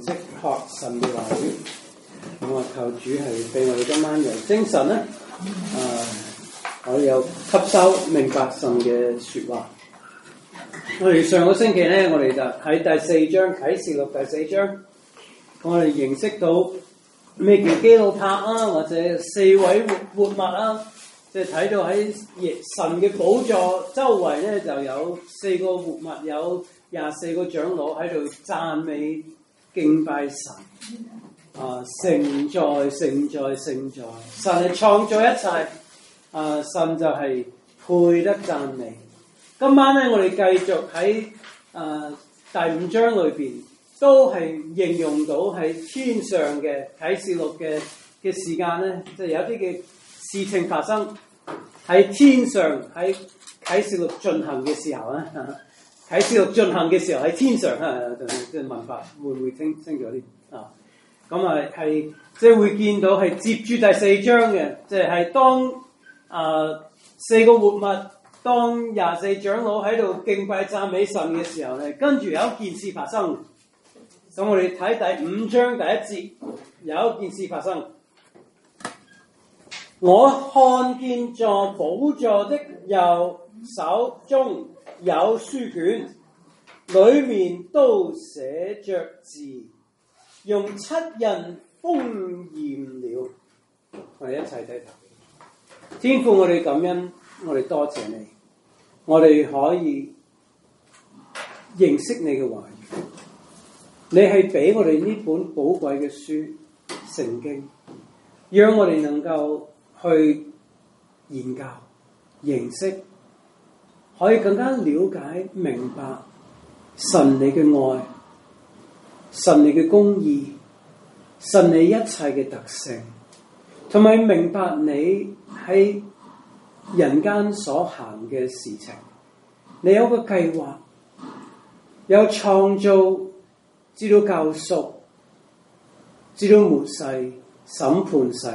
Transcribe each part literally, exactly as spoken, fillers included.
認識學神嘅話語。咁啊，求主係俾我哋今晚有精神咧，啊，我哋有吸收明白神嘅説話。我哋上個星期咧，我哋就喺第四章啟示錄第四章，我哋認識到咩叫基路伯啊，或者四位活活物啊，即係睇到喺神嘅寶座周圍咧就有四個活物，有廿四個長老喺度讚美敬拜神。啊！聖在聖在聖在，神係創造一切，啊！神就係配得讚美。今晚咧，我哋繼續喺啊第五章裏邊，都係應用到喺天上嘅啟示錄嘅嘅時間咧，即係有啲嘅事情發生喺天上，喺啟示錄進行嘅時候啊，啟示錄進行嘅時候喺天上啊，即係文法會唔會清清楚啲啊？咁啊，係即係會見到係接住第四章嘅，即係係當啊、呃、四個活物，當廿四長老喺度敬拜讚美神嘅時候咧，跟住有一件事發生。咁我哋睇第五章第一節，有一件事發生。我看見坐寶座的右手中有書卷，裡面都寫着字，用七印封嚴了。我哋一齊睇睇。天父，我哋感恩，我哋多謝你，我哋可以認識你嘅話語。你係俾我哋呢本寶貴嘅書聖經，讓我哋能夠去研究、認識，可以更加了解、明白神你嘅愛。神你嘅公義，神你一切嘅特性，同埋明白你喺人間所行嘅事情，你有個計劃，有創造，至到救贖，至到末世審判世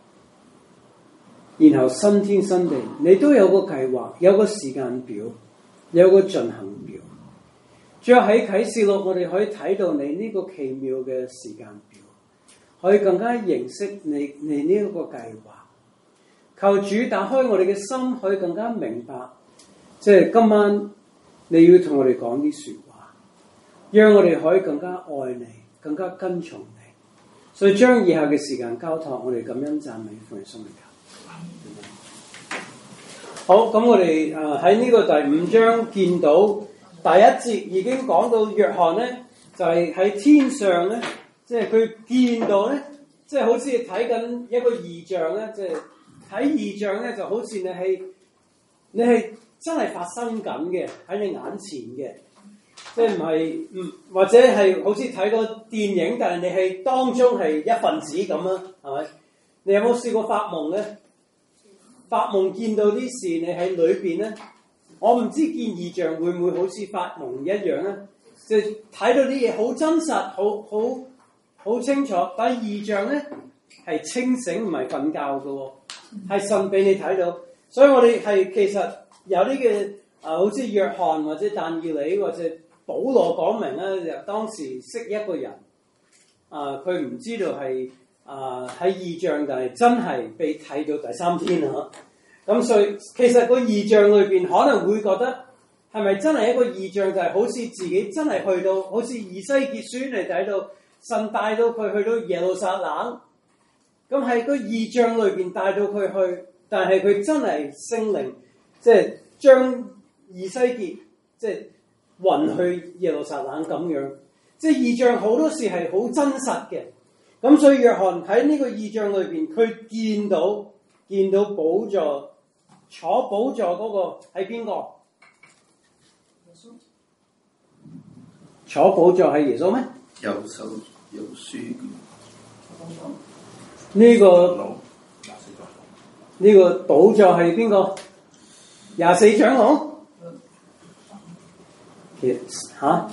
界，然後新天新地，你都有個計劃，有個時間表，有個進行表。最後喺啟示錄，我哋可以睇到你呢個奇妙嘅時間表，可以更加認識你你呢一個計劃。求主打開我哋嘅心，可以更加明白，即係今晚你要同我哋講啲說話，讓我哋可以更加愛你，更加跟從你。所以將以下嘅時間交託我哋，感恩讚美奉耶穌名求。好，咁我哋誒喺呢個第五章見到。第一節已經講到約翰咧，就係、是、喺天上咧，即係佢見到咧，即、就、係、是、好似睇緊一個異象咧，即係睇異象咧，就好似你係你係真係發生緊嘅喺你眼前嘅，即係唔係唔或者係好似睇個電影，但係你係當中係一份子咁啊，係咪？你有冇試過發夢咧？發夢見到啲事，你喺裏邊咧？我唔知見異象會唔會好似發夢一樣咧，即係睇到啲嘢好真實，好好好清楚。但係異象咧係清醒，唔係瞓覺嘅喎，係神俾你睇到。所以我哋係其實有啲嘅啊，好似約翰或者但以理或者保羅講明咧，就當時識一個人啊，佢唔知道係啊喺異象，但係真係被睇到第三天啊！咁所以其實個異象裏邊可能會覺得係咪真係一個異象，就係、是、好似自己真係去到，好似以西結書嚟睇到神帶到佢去到耶路撒冷，咁喺個異象裏邊帶到佢去，但係佢真係聖靈即係將以西結即係運去耶路撒冷咁樣，即係異象好多時係好真實嘅。咁所以約翰喺呢個異象裏邊，佢見到見到寶座。坐寶座嗰個係邊個？坐寶座係耶穌咩？ 右手有書。 呢個呢個寶座係邊個？廿四長老？其實嚇？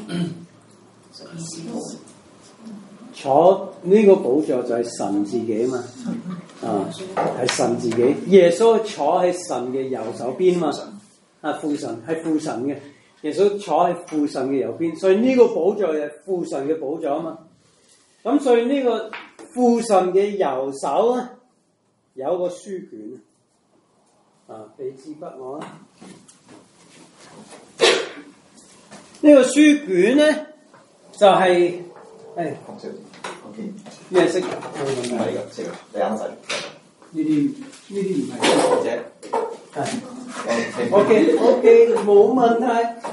坐呢個寶座就係神自己嘛，啊係神自己，耶穌坐喺神嘅右手邊嘛，啊父神係父神嘅，耶穌坐喺父神嘅右邊，所以呢個寶座係父神嘅寶座啊嘛。 咁所以呢個父神嘅右手咧有個書卷啊，俾支筆我啦。呢、這個書卷咧就係誒咩色？唔係嘅，色你啱晒。 呢啲呢啲唔係啫。 係。OK OK 冇問題。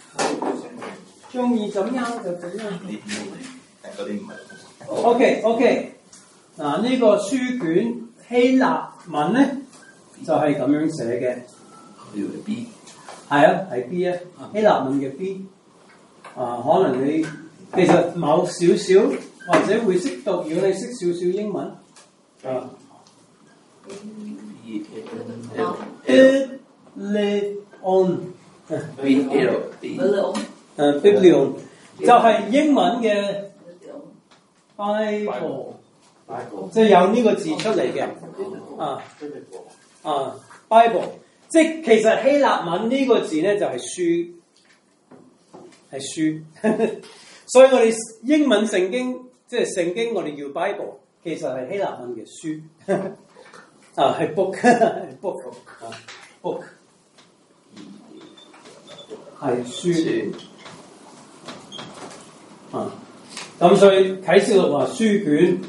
中意怎樣就怎樣。 呢啲嗰啲唔係。 OK OK 嗱，呢個書卷希臘文咧就係、是、咁樣寫嘅。 呢個 B 係啊，係 B 啊，希臘文嘅 B。啊，可能你其實某少少或者會識讀，如果你識少少英文啊。 B Biblion B L B 誒 Biblion 就係英文嘅 Bible， 即係有呢個字出嚟嘅啊啊 Bible， 即係其實希臘文呢個字咧就係書。係書，所以我哋英文聖經即係聖經，我哋叫 Bible， 其實係希臘文嘅書，啊係 book， 係 book 啊 book， 係書，啊咁所以啟示錄話書卷，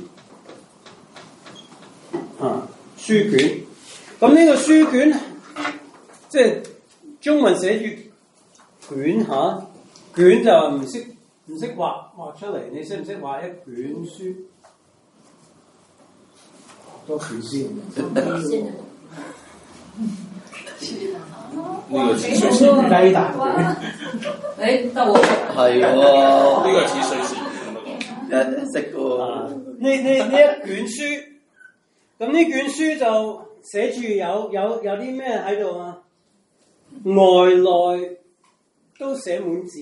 啊書卷，咁呢個書卷即係中文寫住卷嚇。卷就唔識唔識畫畫出嚟，你識唔識畫一卷書？多卷書。 呢個似瑞士雞蛋卷。 誒得喎。 係喎，呢個似瑞士一識喎。 呢呢呢一卷書，咁呢卷書就寫住有有有啲咩喺度啊？外內都寫滿字，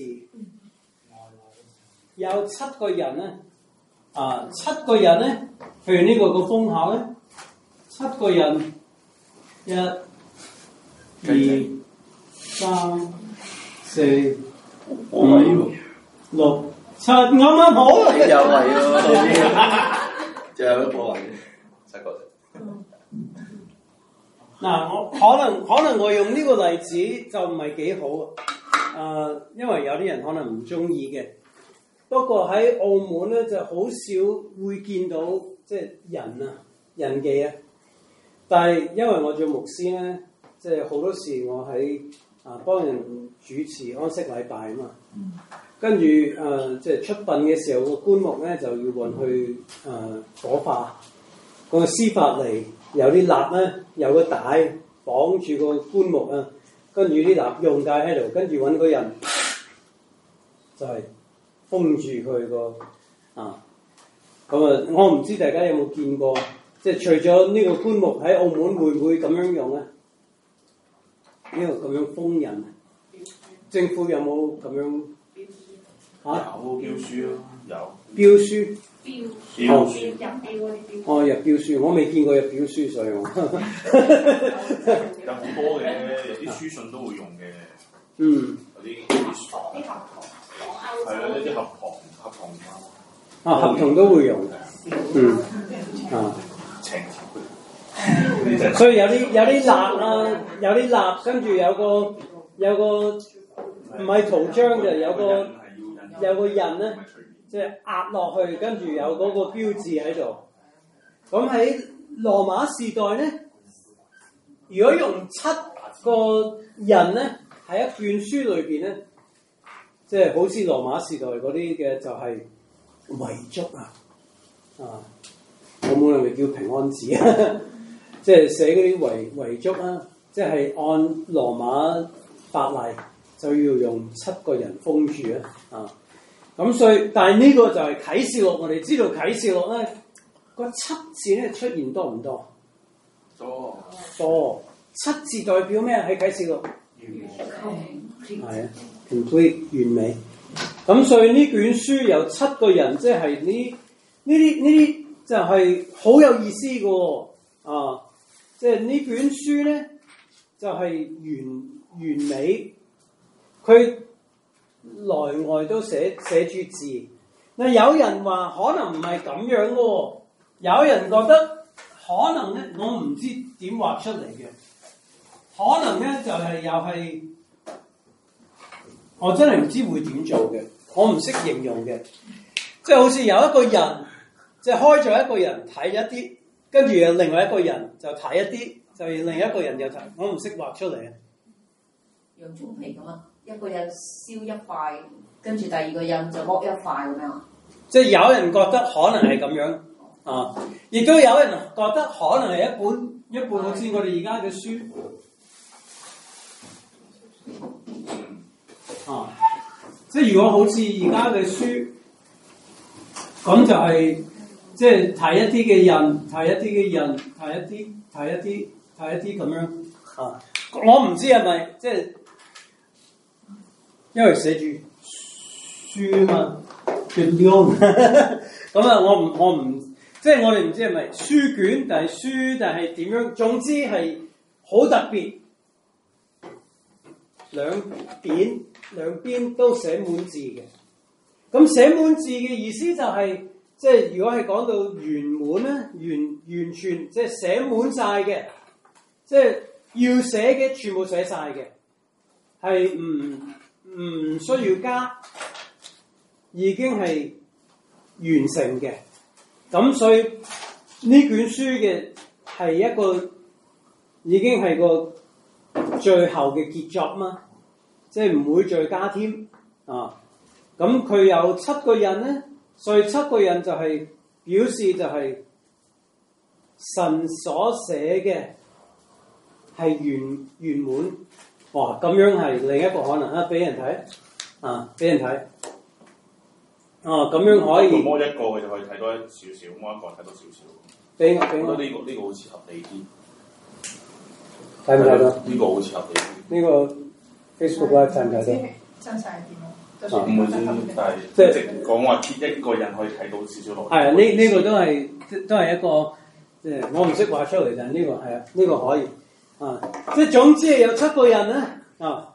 有七個人咧，啊七個人咧，譬如呢個個封口咧，七個人，一、二、三、四、五、六、七，啱啱好。 有位喎，仲有一個位，七個。 嗱，我可能可能我用呢個例子就唔係幾好，誒、呃，因為有啲人可能唔中意嘅。不過喺澳門咧就好少會見到即係人啊人記啊，但係因為我做牧師咧，即係好多時我喺啊幫人主持安息禮拜啊嘛，跟住誒即係出殯嘅時候個棺木咧就要運去誒、呃、火化，個司法嚟。有啲蠟咧，有個帶綁住個棺木啊，跟住啲蠟用帶喺度，跟住揾個人就係、是、封住佢個啊。咁啊，我唔知大家有冇見過，即係除咗呢個棺木喺澳門會唔會咁樣用咧？呢個咁樣封人，政府有冇咁樣？嚇、啊？ 有標書咯，有標書。 標哦， 書入標嗰啲標哦，入標書，我未見過入標書，所以我有好多嘅，有啲書信都會用嘅。 嗯， 有啲啲啲合同， 係啦，一啲合同合同啊，合同都會用，嗯，啊， 情條所以有啲有啲蠟啊，有啲蠟，跟住有個有個唔係圖章就有個有個印咧。即係壓落去，跟住有嗰個標誌喺度。咁喺羅馬時代咧，如果用七個人咧，喺一卷書裏邊咧，即係好似羅馬時代嗰啲嘅就係遺囑啊，啊，我冇人哋叫平安紙啊，即係寫嗰啲遺遺囑啊，即係按羅馬法例就要用七個人封住啊，啊。咁所以，但係呢個就係啟示錄，我哋知道啟示錄咧個七字咧出現多唔多？ 多多。七字代表咩？喺啟示錄係啊 complete 完美。咁所以呢卷書有七個人，即係呢呢啲呢啲就係好有意思嘅喎啊！即係呢卷書咧就係完完美，佢內外都寫寫住字， 嗱，有人話可能唔係咁樣喎，有人覺得可能咧，我唔知點畫出嚟嘅，可能咧就係、是、又係我真係唔知會點做嘅，我唔識形容嘅，即係好似有一個人，即係開咗一個人睇一啲，跟住有另外一個人就睇一啲，就另一個人又睇，我唔識畫出嚟啊！ 洋葱皮咁啊，一個人燒一塊，跟住第二個人就剝一塊咁樣。 即係有人覺得可能係咁樣啊，亦都有人覺得可能係一本一本好似我哋而家嘅書啊，即係如果好似而家嘅書，咁就係即係睇一啲嘅人，睇一啲嘅人，睇一啲，睇一啲，睇一啲咁樣啊。我唔知係咪即係因為寫住書嘛。咁啊！我唔我唔即係我哋唔知係咪書卷，定係書，定係點樣？總之係好特別，兩邊兩邊都寫滿字嘅。咁寫滿字嘅意思就係、是，即係如果係講到圓滿咧，完完全即係寫滿晒嘅，即係要寫嘅全部寫晒嘅，係唔唔需要加。已經係完成嘅，咁所以呢卷書嘅係一個已經係個最後嘅傑作嘛，即係唔會再加添啊。咁佢有七個人咧，所以七個人就係表示就係神所寫嘅係圓圓滿。哇！咁樣係另一個可能啊，俾人睇啊，俾人睇。哦，咁樣可以。 摸一個佢就可以睇多一少少，摸一個睇多少少。 俾我俾我。 呢、這個呢、這個好似合理啲。 睇唔睇到？ 呢個好似合理啲。 呢個 Facebook Live 睇唔睇到？ 真晒點啊？ 唔會知，但係即係講話一個人可以睇到少少落。 係啊，呢呢、這個都係都係一個，即係我唔識畫出嚟，但係呢個係啊，呢、這個可以啊。即係總之係有七個人咧啊。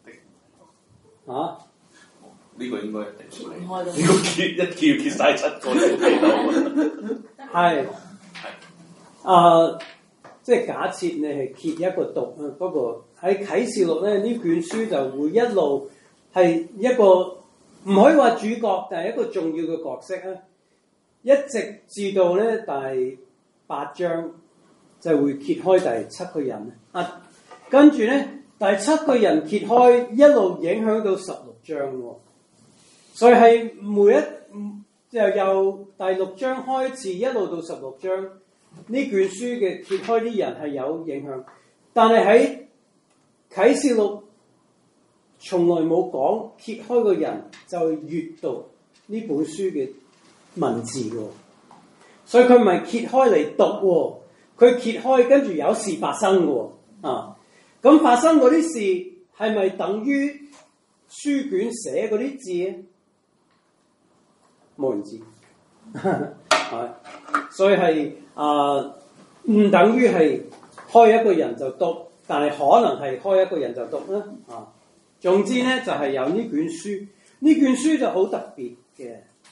啊？ 呢個應該揭唔開咯。呢個揭一揭揭晒七個都睇到。係啊，即係假設你係揭一個讀啊，不過喺啟示錄咧呢卷書就會一路係一個唔可以話主角，但係一個重要嘅角色啊，一直至到咧第八章就會揭開第七個人啊，跟住咧第七個人揭開一路影響到十六章喎。所以係每一就由第六章開始一路到十六章，呢卷書嘅揭開啲人係有影響，但係喺啟示錄從來冇講揭開個人就閱讀呢本書嘅文字喎，所以佢唔係揭開嚟讀喎，佢揭開跟住有事發生嘅喎啊，咁發生嗰啲事係咪等於書卷寫嗰啲字咧？冇人知，係，所以係啊，唔等於係開一個人就讀，但係可能係開一個人就讀啦，啊，總之咧就係、是、有呢卷書，呢卷書就好特別嘅，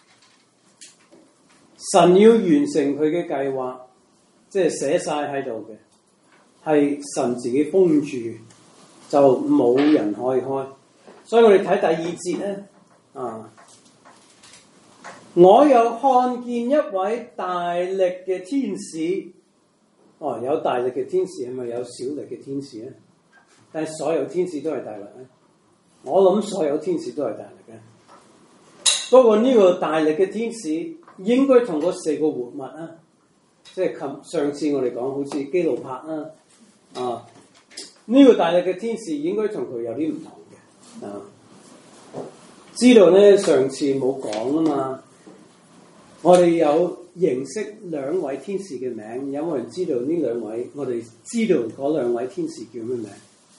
神要完成佢嘅計劃，即係寫晒喺度嘅，係神自己封住，就冇人可以開，所以我哋睇第二節咧，啊。我又看見一位大力嘅天使，哦，有大力嘅天使係咪有小力嘅天使咧？但係所有天使都係大力咧？我諗所有天使都係大力嘅。不過呢個大力嘅天使應該同嗰四個活物啊，即係琴上次我哋講好似基路伯啦，啊，呢、這個大力嘅天使應該同佢有啲唔同嘅啊。知道咧，上次冇講啊嘛。我哋有認識兩位天使嘅名，有冇人知道呢兩位？我哋知道嗰兩位天使叫咩名？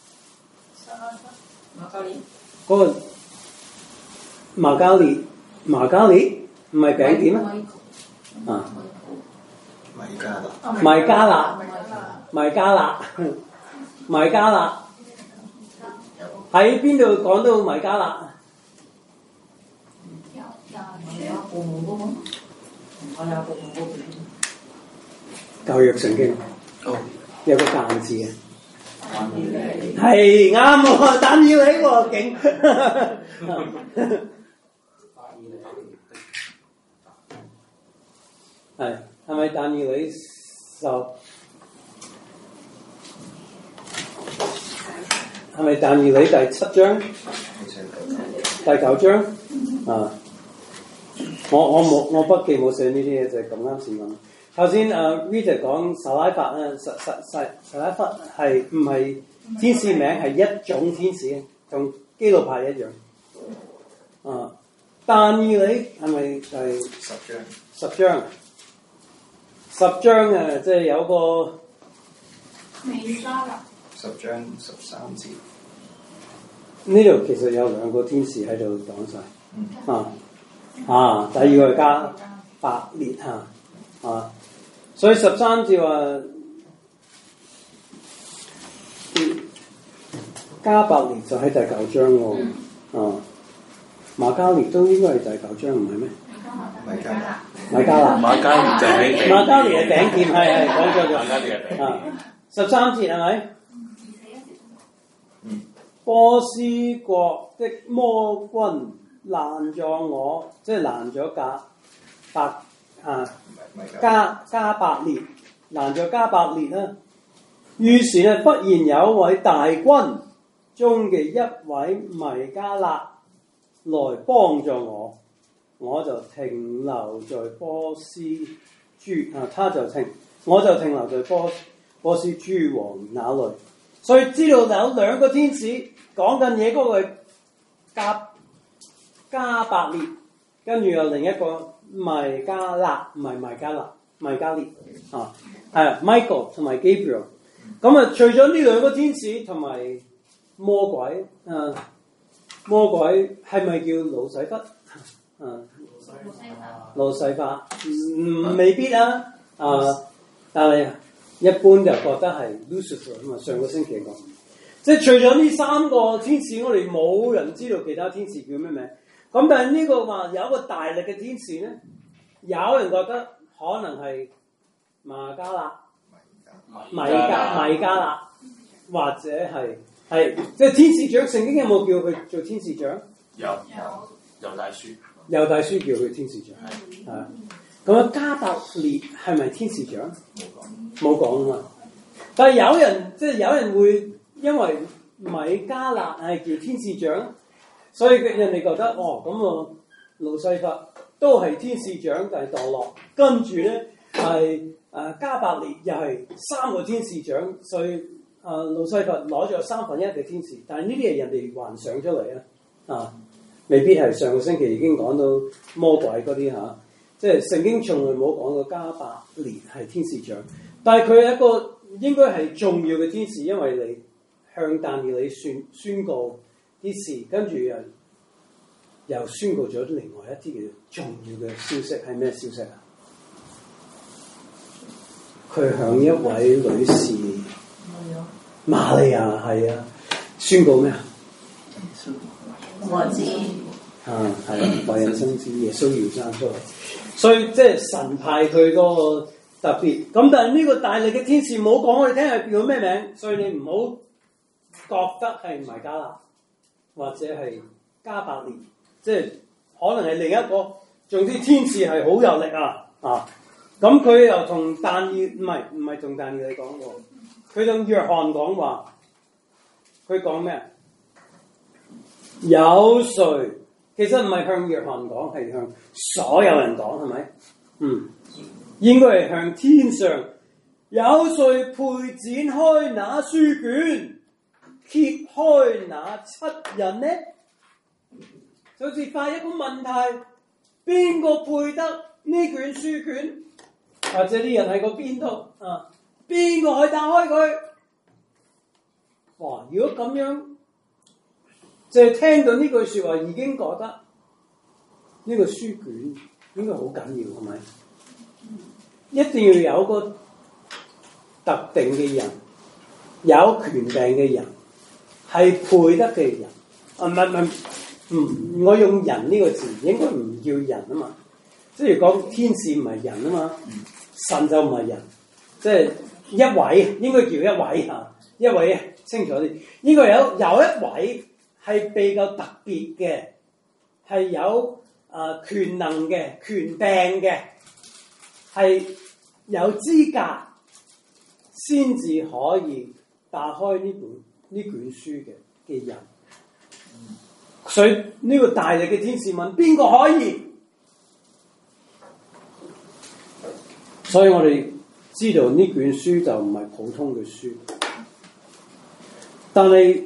馬加利。 嗰個馬加利，馬加利唔係餅點啊？啊， 米加勒， 米加勒，米加勒，米加勒，喺邊度講到米加勒？ 有部門嗰個，我有部門嗰個。 舊約聖經哦， 有個間字嘅，係啱喎，但要你喎勁。係係咪但以理十？係咪但以理第七章？第九章啊！我我冇我筆記冇寫呢啲嘢，就係咁啱先講。頭先誒 Rita 講撒拉法咧，撒撒撒撒拉法係唔係天使名，係一種天使，同基路伯一樣。啊，但以理係咪第十章？ 十章，十章啊，即係有個美沙啦。 十章十三節。 呢度其實有兩個天使喺度講晒。嗯、啊啊，第二個係加百列啊啊，所以十三節話加百列就喺第九章喎。啊，馬加列都應該係第九章，唔係咩？ 米迦勒， 米迦勒， 馬加列就喺頂， 馬加列係頂劍，係係講錯咗。 馬加列係頂啊，十三節係咪？波斯國的魔軍攔咗我，即係攔咗加百啊加加百列，攔咗加百列啦。於是咧，忽然有一位大軍中嘅一位米迦勒來幫助我，我就停留在波斯諸啊，他就停，我就停留在波波斯諸王那裏。所以知道有兩個天使講緊嘢，嗰個係加加百列，跟住有另一個米迦勒，唔係米迦勒，米迦列啊，係 Michael 同埋 Gabriel。咁啊，除咗呢兩個天使同埋魔鬼，啊魔鬼係咪叫路西弗？啊，路西法，嗯，未必啊，啊，但係一般就覺得係 Lucifer 啊嘛。上個星期講，即係除咗呢三個天使，我哋冇人知道其他天使叫咩名。咁但係呢個話有一個大力嘅天使咧，有人覺得可能係馬加勒、米加、米加勒，或者係係即係天使長。聖經有冇叫佢做天使長？ 有有猶大書， 猶大書叫佢天使長，係啊。咁啊，加百列係咪天使長？冇講啊嘛。但係有人即係有人會因為米迦勒係叫天使長，所以人哋覺得哦，咁啊路西法都係天使長，但係墮落，跟住咧係誒加百列又係三個天使長，所以誒路西法攞咗三分一嘅天使。但係呢啲係人哋幻想出嚟啊，啊未必係。上個星期已經講到魔鬼嗰啲嚇。即係聖經從來冇講過加百列係天使長，但係佢係一個應該係重要嘅天使，因為你向但以理宣宣告啲事，跟住又又宣告咗另外一啲嘅重要嘅消息。係咩消息啊？佢向一位女士瑪利亞係啊宣告咩啊？ 我知啊係啊，為人生子耶穌要生出嚟。所以即係神派佢嗰個特別，咁但係呢個大力嘅天使冇講我哋聽係叫咩名，所以你唔好覺得係米迦勒或者係加百列，即係可能係另一個。總之天使係好有力啊啊！咁佢又同但以唔係唔係同但以理講喎，佢同約翰講話，佢講咩啊？有誰？其實唔係向約翰講，係向所有人講，係咪？嗯，應該係向天上有誰配展開那書卷，揭開那七印呢？就好似發一個問題，邊個配得呢卷書卷？或者啲人喺個邊度啊？邊個可以打開佢？哇！如果咁樣，就係聽到呢句説話，已經覺得呢個書卷應該好緊要，係咪？一定要有個特定嘅人，有權柄嘅人，係配得嘅人。啊，唔係唔係， 嗯，我用人呢個字應該唔叫人啊嘛，即係講天使唔係人啊嘛，神就唔係人，即係一位應該叫一位嚇，一位清楚啲，應該有有一位係比較特別嘅，係有啊、呃、權能嘅、權柄嘅，係有資格先至可以打開呢本呢卷書嘅嘅人。所以呢個大力嘅天使問邊個可以？所以我哋知道呢卷書就唔係普通嘅書，但係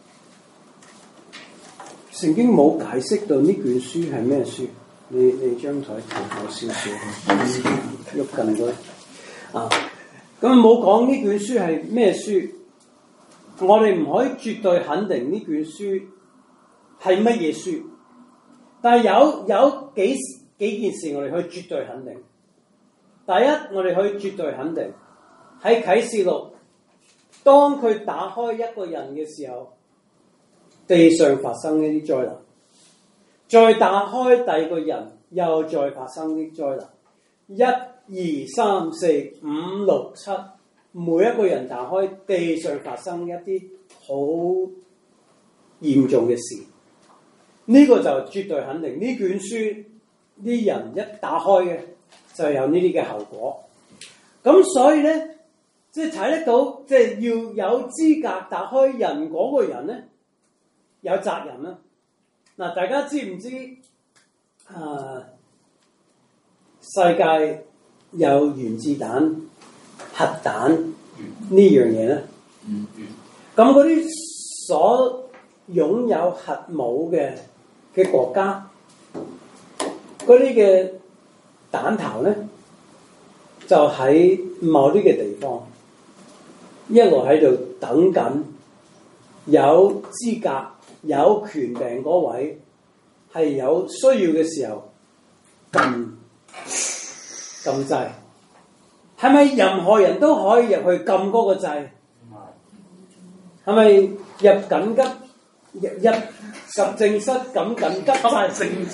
聖經冇解釋到呢卷書係咩書。你你張台調後少少，喐近佢啊！咁冇講呢卷書係咩書，我哋唔可以絕對肯定呢卷書係乜嘢書，但係有有幾幾件事我哋可以絕對肯定。第一，我哋可以絕對肯定喺啟示錄，當佢打開一個人嘅時候，地上發生一啲災難，再打開第二個人，又再發生啲災難。一、二、三、四、五、六、七，每一個人打開，地上發生一啲好嚴重嘅事。呢個就絕對肯定，呢卷書啲人一打開嘅就有呢啲嘅後果。咁所以咧，即係睇得到，即係要有資格打開人嗰個人咧，有責任啦。嗱，大家知唔知啊？世界有原子彈、核彈呢樣嘢咧？咁嗰啲所擁有核武嘅嘅國家，嗰啲嘅彈頭咧，就喺某啲嘅地方，一路喺度等緊，有資格、有權柄嗰位係有需要嘅時候撳撳掣，係咪任何人都可以入去撳嗰個掣？係咪入緊急入入實證室撳緊急掣？實證室，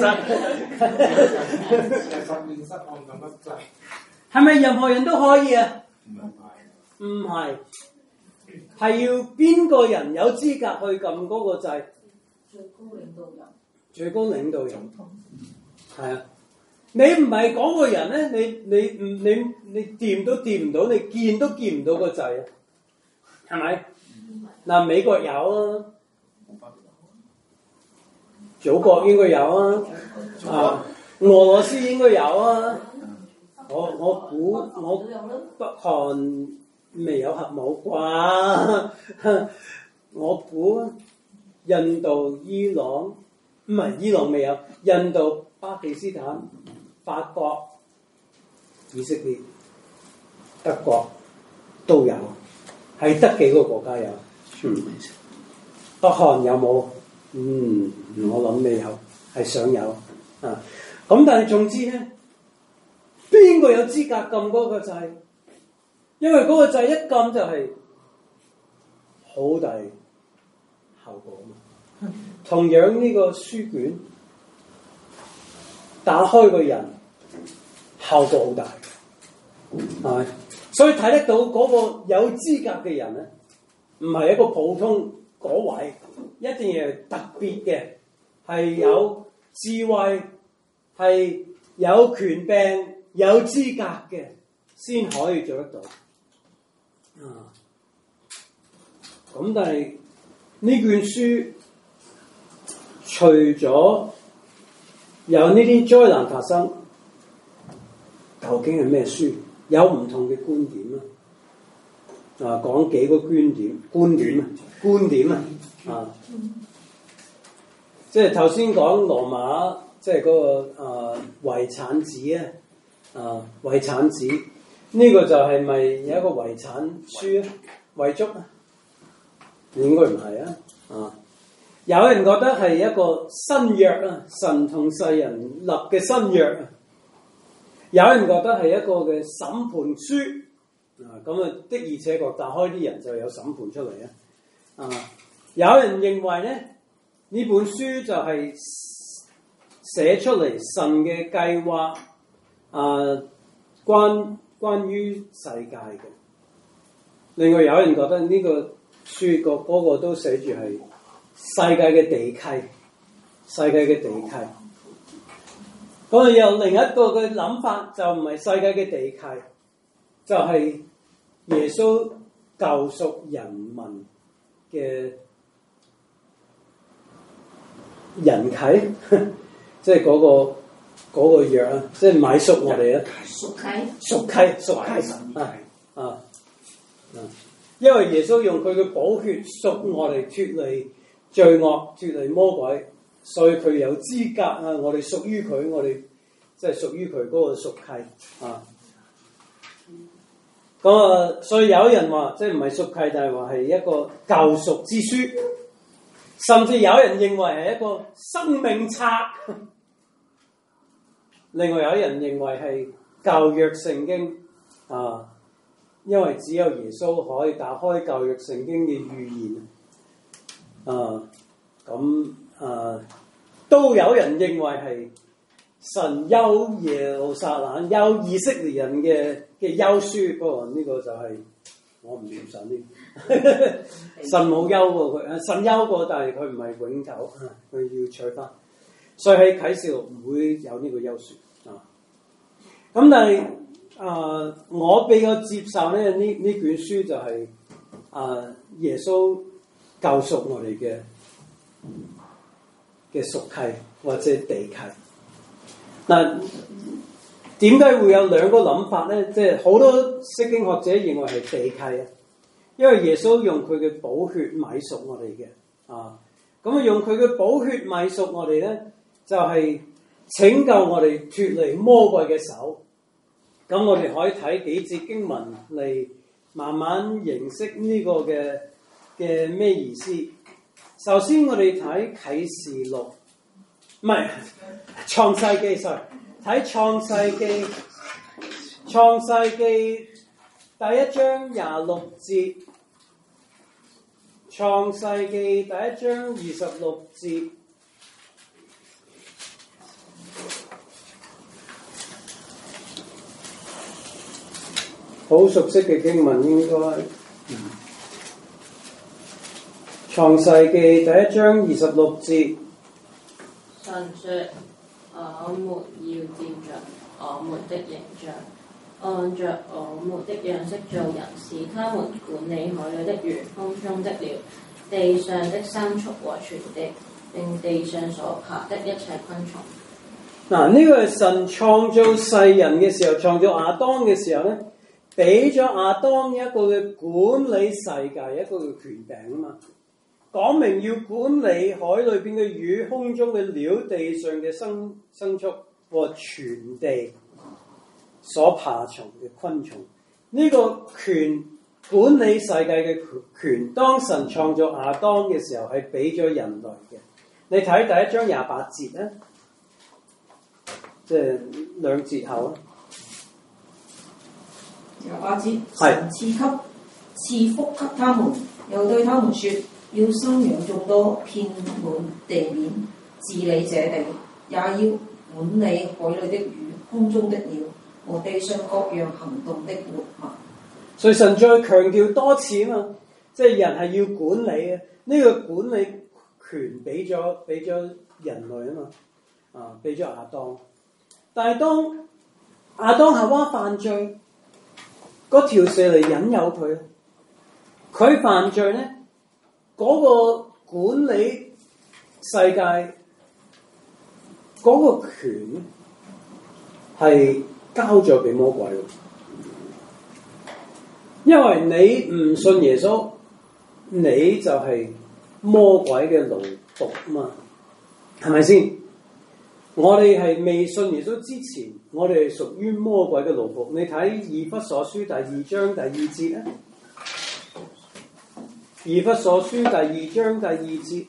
實驗室按緊急掣。係咪任何人都可以啊？唔係，係要邊個人有資格去撳嗰個掣？最高領導人。最高領導人。係啊。你唔係嗰個人咧，你你唔你你掂都掂唔到，你見都見唔到個掣啊，係咪？嗱，美國有啊，祖國應該有啊，啊，俄羅斯應該有啊，我我估我北韓未有核武啩，我估印度、伊朗唔係伊朗未有，印度、巴基斯坦、法國、以色列、德國都有，係得幾個國家有？嗯，北韓有冇？嗯，我諗未有，係想有啊。咁但係總之咧，邊個有資格撳嗰個掣？因為嗰個掣一撳就係好大效果嘛。同樣呢個書卷打開個人，效果好大，係咪？所以睇得到嗰個有資格嘅人咧，唔係一個普通嗰位，一定係特別嘅，係有智慧，係有權柄、有資格嘅，先可以做得到。啊，咁但係呢卷書除咗有呢啲災難發生，究竟係咩書？有唔同嘅觀點啊！啊，講幾個觀點，觀點啊，觀點啊，啊，即係頭先講羅馬，即係嗰個啊遺產子啊，啊遺產子呢個就係咪有一個遺產書啊？遺囑啊？應該唔係啊，啊，有人覺得係一個新約啊，神同世人立嘅新約啊。有人覺得係一個嘅審判書，啊咁啊的而且確打開啲人就有審判出嚟啊！啊，有人認為咧呢本書就係寫出嚟神嘅計劃，啊、呃，關關於世界嘅。另外有人覺得呢個書個嗰個都寫住係世界嘅地契，世界嘅地契。咁啊，有另一個嘅諗法，就唔係世界嘅地契，就係、是、耶穌救贖人民嘅人契，即係嗰個嗰、那個約啊，即係買贖我哋啊， 贖契， 贖契，贖契啊啊啊！因為耶穌用佢嘅寶血贖我哋脫離罪惡、脫離魔鬼，所以佢有資格啊！我哋屬於佢，我哋即係屬於佢嗰個贖契啊！咁啊，所以有人話，即係唔係贖契，但係話係一個救贖之書，甚至有人認為係一個生命冊。另外有人認為係舊約聖經啊，因為只有耶穌可以打開舊約聖經嘅預言啊。咁啊，都有人認為係神休耶路撒冷、休以色列人嘅嘅休書。不過呢個就係、是、我唔要神呢。神冇休過佢，神休過，但係佢唔係永久，佢要取翻。所以喺啟示錄唔會有呢個休書啊。咁但係啊、呃，我比較接受咧呢呢卷書就係、是、啊、呃、耶穌救贖我哋嘅嘅贖契或者地契。嗱，點解會有兩個諗法咧？即係好多釋經學者認為係地契啊，因為耶穌用佢嘅寶血買贖我哋嘅啊，咁啊用佢嘅寶血買贖我哋咧，就係、是、拯救我哋脫離魔鬼嘅手。咁我哋可以睇幾節經文嚟慢慢認識呢個嘅嘅咩意思。首先我哋睇啟示錄。唔係創世記 sorry 睇創世記，創世記第一章廿六節，創世記第一章二十六節，好熟悉嘅經文應該，嗯、創世記第一章二十六節。 神說：我們要照着我們的形象，按着我們的樣式做人，使他們管理海裏的魚、空中的鳥、地上的牲畜和全地，並地上所爬的一切昆蟲。 嗱，呢個係神創造世人嘅時候，創造亞當嘅時候咧，俾咗亞當一個嘅管理世界一個嘅權柄啊嘛。講明要管理海裏邊嘅魚、空中嘅鳥、地上嘅牲牲畜和全地所爬蟲嘅昆蟲。呢、這個權管理世界嘅權，當神創造亞當嘅時候係俾咗人類嘅。你睇第一章廿八節咧，即係兩節後啊。 廿八節，神賜給賜福給他們，又對他們說。要生養眾多，遍滿地面，治理這地，也要管理海裏的魚、空中的鳥和地上各樣行動的活物。 所以神再強調多次啊嘛，即係人係要管理啊，呢、這個管理權俾咗俾咗人類啊嘛，啊俾咗亞當。但係當亞當夏娃犯罪，嗰條蛇嚟引誘佢，佢犯罪咧。嗰個管理世界嗰個權係交咗俾魔鬼，因為你唔信耶穌，你就係魔鬼嘅奴僕啊嘛，係咪先？我哋係未信耶穌之前，我哋係屬於魔鬼嘅奴僕。你睇以弗所書第二章第二節啊。以弗所書第二章第二節，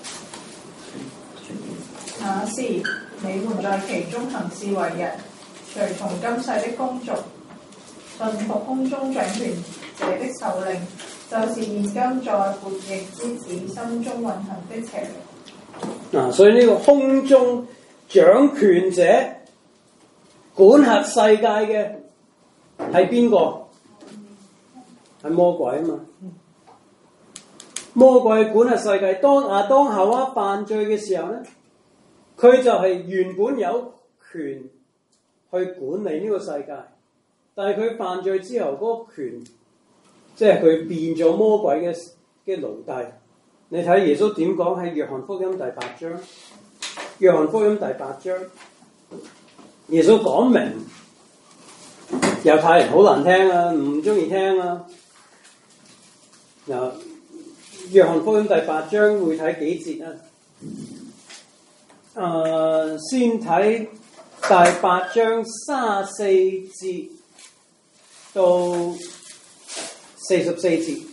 那時你們在其中行事為人， 隨從今世的公族，順服空中掌權者的首領，就是現今在叛逆之子心中運行的邪靈。 嗱、啊，所以呢個空中掌權者管轄世界嘅係邊個？係魔鬼啊嘛！魔鬼管轄世界。當亞當夏娃犯罪嘅時候咧，佢就係原本有權去管理呢個世界，但係佢犯罪之後，嗰、那個權即係佢變咗魔鬼嘅嘅奴隸。你睇耶穌點講喺約翰福音第八章，約翰福音第八章，耶穌講明猶太人好難聽啊，唔中意聽啊。嗱，約翰福音第八章會睇幾節啊？誒、呃，先睇第八章三十四節到四十四節。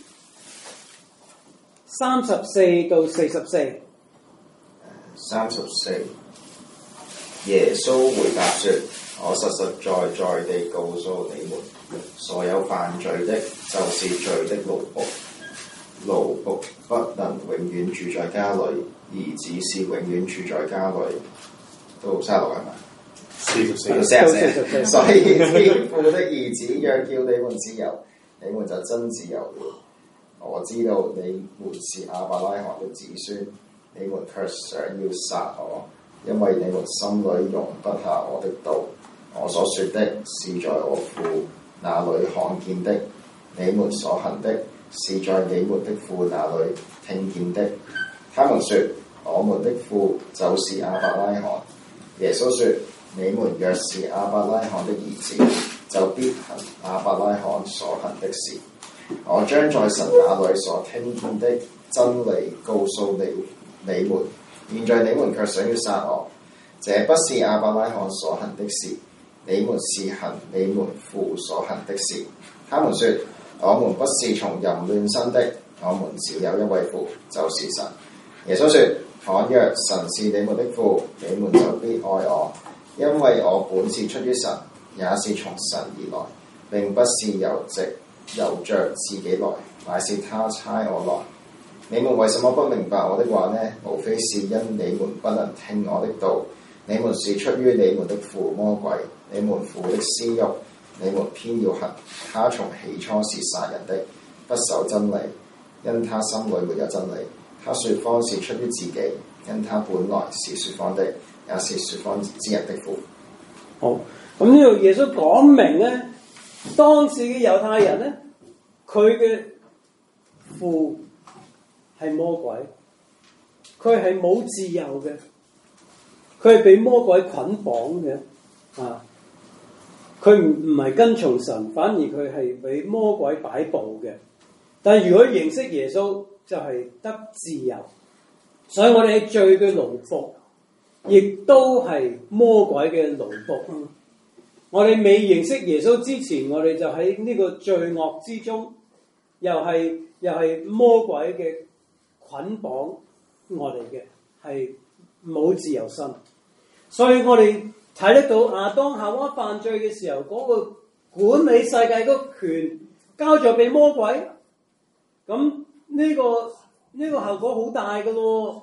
三十四到四十四。 三十四，耶穌回答說：我實實在在地告訴你們，所有犯罪的，就是罪的奴僕。奴僕不能永遠住在家裏，兒子是永遠住在家裏。到三十六係咪？ 四十四。 到四十四。所以天父的兒子若叫你們自由，你們就真自由了。我知道你們是亞伯拉罕的子孫，你們卻想要殺我，因為你們心裏容不下我的道。我所說的是在我父那裏看見的，你們所行的是在你們的父那裏聽見的。他們說：我們的父就是亞伯拉罕。耶穌說：你們若是亞伯拉罕的兒子，就必行亞伯拉罕所行的事。我將在神那裏所聽見的真理告訴你你們，現在你們卻想要殺我，這不是亞伯拉罕所行的事，你們是行你們父所行的事。他們說：我們不是從淫亂生的，我們只有一位父，就是神。耶穌說：倘若神是你們的父，你們就必愛我，因為我本是出於神，也是從神而來，並不是由直由着自己來，乃是他差我來。你們為什麼不明白我的話呢？無非是因你們不能聽我的道。你們是出於你們的父魔鬼，你們父的私欲，你們偏要行。他從起初是殺人的，不守真理，因他心裏沒有真理。他說謊是出於自己，因他本來是說謊的，也是說謊之人的父。 好，咁呢度耶穌講明咧。當時嘅猶太人咧，佢嘅父係魔鬼，佢係冇自由嘅，佢係被魔鬼捆綁嘅，啊！佢唔唔係跟從神，反而佢係俾魔鬼擺布嘅。但係如果認識耶穌，就係得自由。所以我哋係罪嘅奴僕，亦都係魔鬼嘅奴僕。我哋未認識耶穌之前，我哋就喺呢個罪惡之中，又係又係魔鬼嘅捆綁我哋嘅，係冇自由心。所以我哋睇得到亞當夏娃犯罪嘅時候，嗰個管理世界嗰個權交咗俾魔鬼，咁呢個呢個後果好大㗎咯。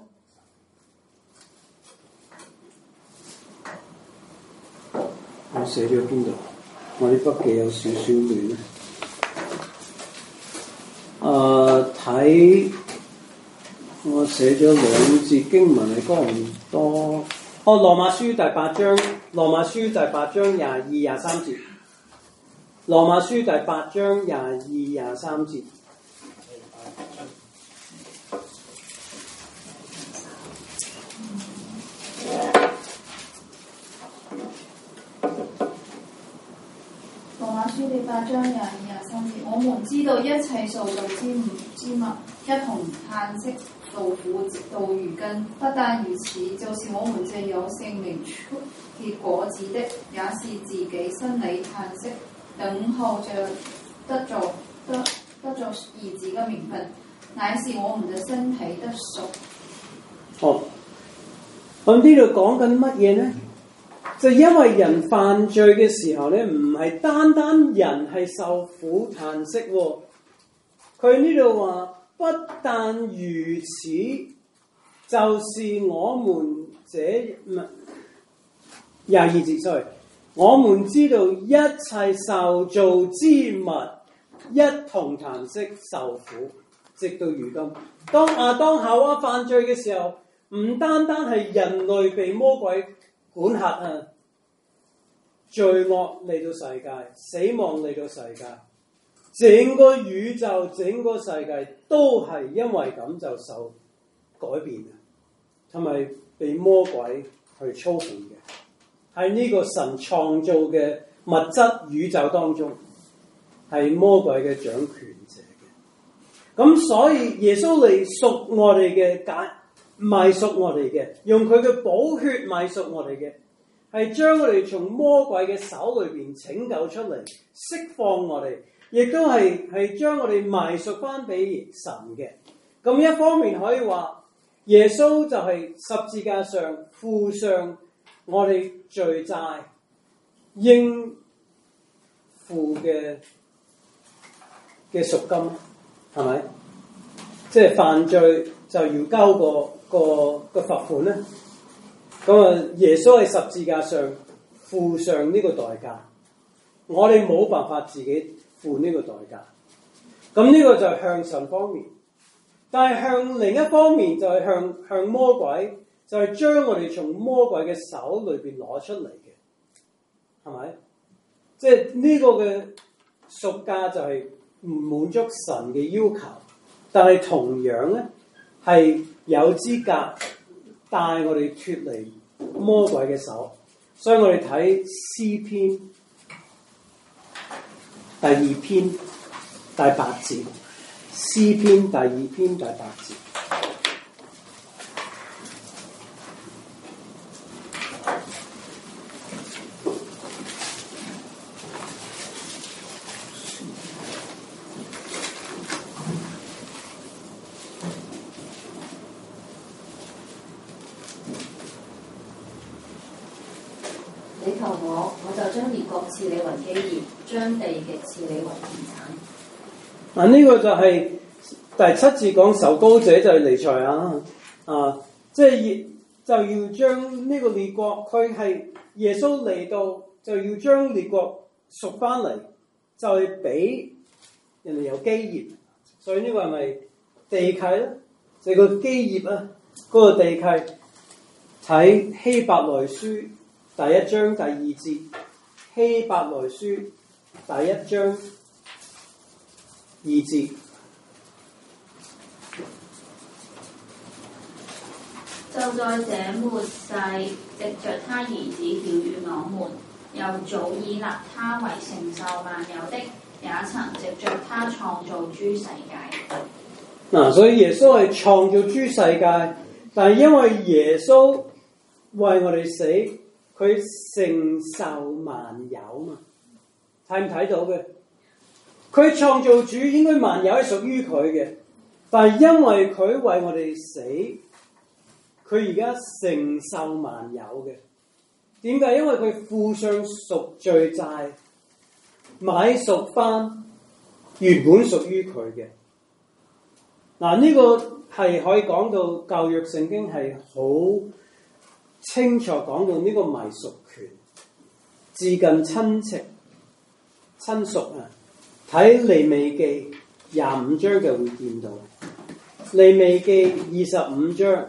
我寫咗邊度？我啲筆記有少少亂咧。誒、呃，睇我寫咗兩節經文係講唔多。哦，羅馬書第八章，羅馬書第八章廿二廿三節。羅馬書第八章廿二廿三節。 書第八章廿二廿三節，我們知道一切受造之物之物一同嘆息勞苦，直到如今。不但如此，就是我們藉有聖靈出結果子的，也是自己心裏嘆息，等候着得着得得着兒子嘅名分，乃是我們嘅身體得贖。 好，咁呢度講緊乜嘢呢？ 就因為人犯罪嘅時候咧，唔係單單人係受苦嘆息喎。佢呢度話不但如此，就是我們這唔係廿二節，sorry，我們知道一切受造之物一同嘆息受苦，直到如今。當亞當夏娃犯罪嘅時候，唔單單係人類被魔鬼管轄啊，罪惡嚟到世界，死亡嚟到世界，整個宇宙、整個世界都係因為咁就受改變啊，同埋被魔鬼去操控嘅。喺呢個神創造嘅物質宇宙當中，係魔鬼嘅掌權者嘅。咁所以耶穌嚟贖我哋嘅，解買贖我哋嘅，用佢嘅寶血買贖我哋嘅，係將我哋從魔鬼嘅手裏邊拯救出嚟，釋放我哋，亦都係係將我哋埋贖翻俾神嘅。咁一方面可以話，耶穌就係十字架上付上我哋罪債應付嘅嘅贖金，係咪？即係犯罪就要交個個個罰款咧。咁啊，耶穌喺十字架上付上呢個代價，我哋冇辦法自己付呢個代價。咁呢個就係向神方面，但係向另一方面就係向向魔鬼，就係將我哋從魔鬼嘅手裏邊攞出嚟嘅，係咪？即係呢個嘅贖價就係唔滿足神嘅要求，但係同樣咧係有資格帶我哋脫離魔鬼嘅手。所以我哋睇詩篇第二篇第八節，詩篇第二篇第八節。 你求我，我就將列國賜你為基業，將地極賜你為田產。 嗱，呢個就係第七節講受膏者就係彌賽亞啊，即係就要將呢個列國，佢係耶穌嚟到就要將列國贖翻嚟，就係俾人哋有基業。所以呢個係咪地契咧？就係個基業啊，嗰個地契。睇希伯來書第一章第二節，希伯來書第一章二節， 就在這末世，藉着他兒子曉諭我們，又早已立他為承受萬有的，也曾藉着他創造諸世界。 嗱、啊，所以耶穌係創造諸世界，但係因為耶穌為我哋死，佢承受萬有嘛，睇唔睇到嘅？佢創造主，應該萬有係屬於佢嘅，但係因為佢為我哋死，佢而家承受萬有嘅。點解？因為佢付上贖罪債，買贖翻原本屬於佢嘅。嗱，呢個係可以講到舊約聖經係好清楚講到呢個買贖權，至近親戚親屬啊。睇利未記廿五章就會見到，利未記二十五章，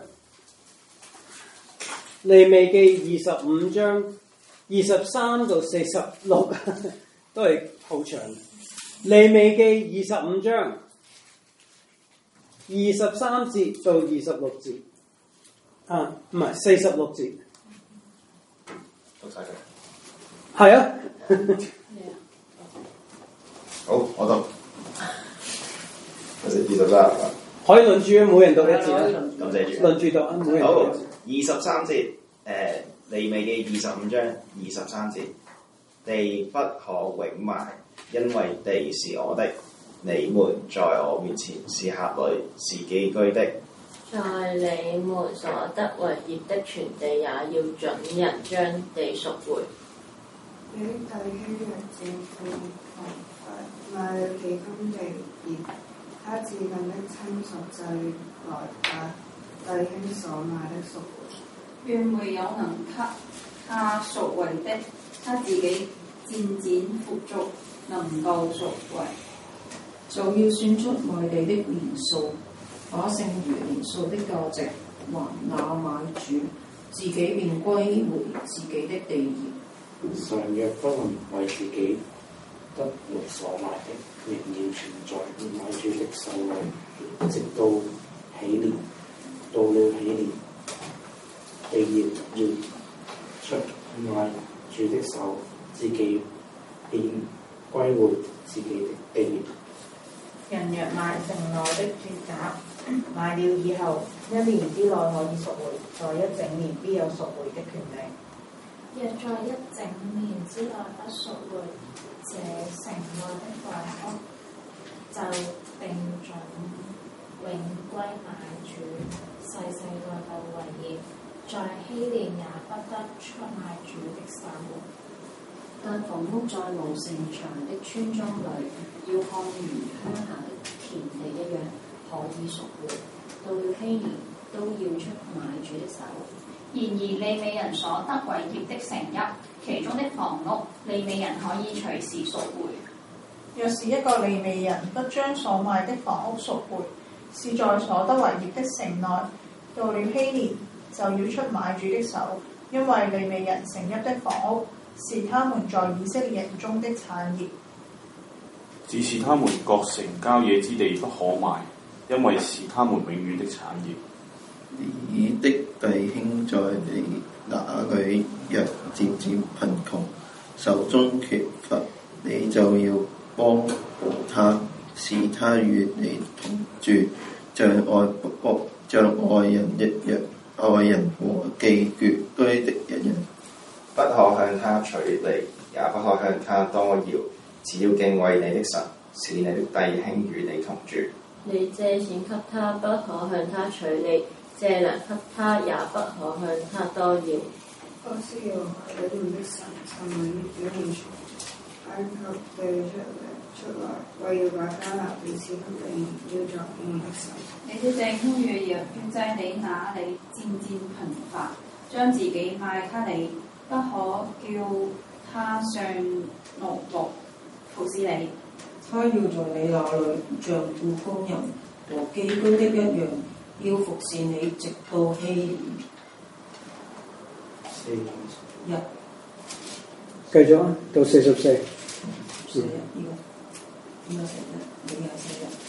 利未記二十五章二十三到四十六都係好長。利未記二十五章二十三節到二十六節，啊，唔係四十六節， 讀晒佢。 係啊。 好，我讀。我哋二十三。 可以輪住，每人讀一節啦。 感謝主。 輪住讀啊，每人讀。 好，二十三節，誒、呃，利未記二十五章二十三節，地不可永埋，因為地是我的，你們在我面前是客旅，是寄居的。 在你們所得為業的全地，也要準人將地贖回。 你的弟兄若借庫房買了幾分地業，他至近的親屬就來把弟兄所買的贖回。 若沒有能給他贖回的，他自己漸漸富足，能夠贖回， 就要算出賣地的年數，把剩餘年數的價值還那買主，自己便歸回自己的地業。 常若不能為自己得回所買的，仍要存在買主的手裏，直到禧年。到了禧年，地業要出賣主的手，自己便歸回自己的地業。 人若買城內的住宅，買了以後一年之內可以贖回，在一整年必有贖回的權利。 若在一整年之內不贖回，這城內的房屋就定準永歸買主，世世代代為業，在禧年也不得出賣主的手。但房屋在無城牆的村莊裏，要看如鄉下的田地一樣，可以贖回。到了禧年，都要出買主的手。 然而利未人所得為業的城邑，其中的房屋，利未人可以隨時贖回。 若是一個利未人不將所賣的房屋贖回，是在所得為業的城內，到了禧年就要出買主的手，因為利未人城邑的房屋是他們在以色列人中的產業。 只是他們各城郊野之地不可賣，因為是他們永遠的產業。 你的弟兄在你那裏若漸漸貧窮，手中缺乏，你就要幫補他，使他與你同住，像愛僕像愛人一樣，愛人和寄居的一樣。 不可向他取利，也不可向他多要，只要敬畏你的神，使你的弟兄與你同住。 你借錢給他，不可向他取利；借糧給他，也不可向他多要。 我是耶和華你們的神，曾為你表現出埃及地出嚟出來，為要把迦南地賜給你，要作你們的神。 你的弟兄若要在你那裏漸漸貧乏，將自己賣給你，不可叫他上奴僕服侍你。 他要在你那裏像雇工人和寄居的一樣，要服侍你直到禧年。 四一繼續啊，到四十四。 四日呢個呢個四日，你係四日。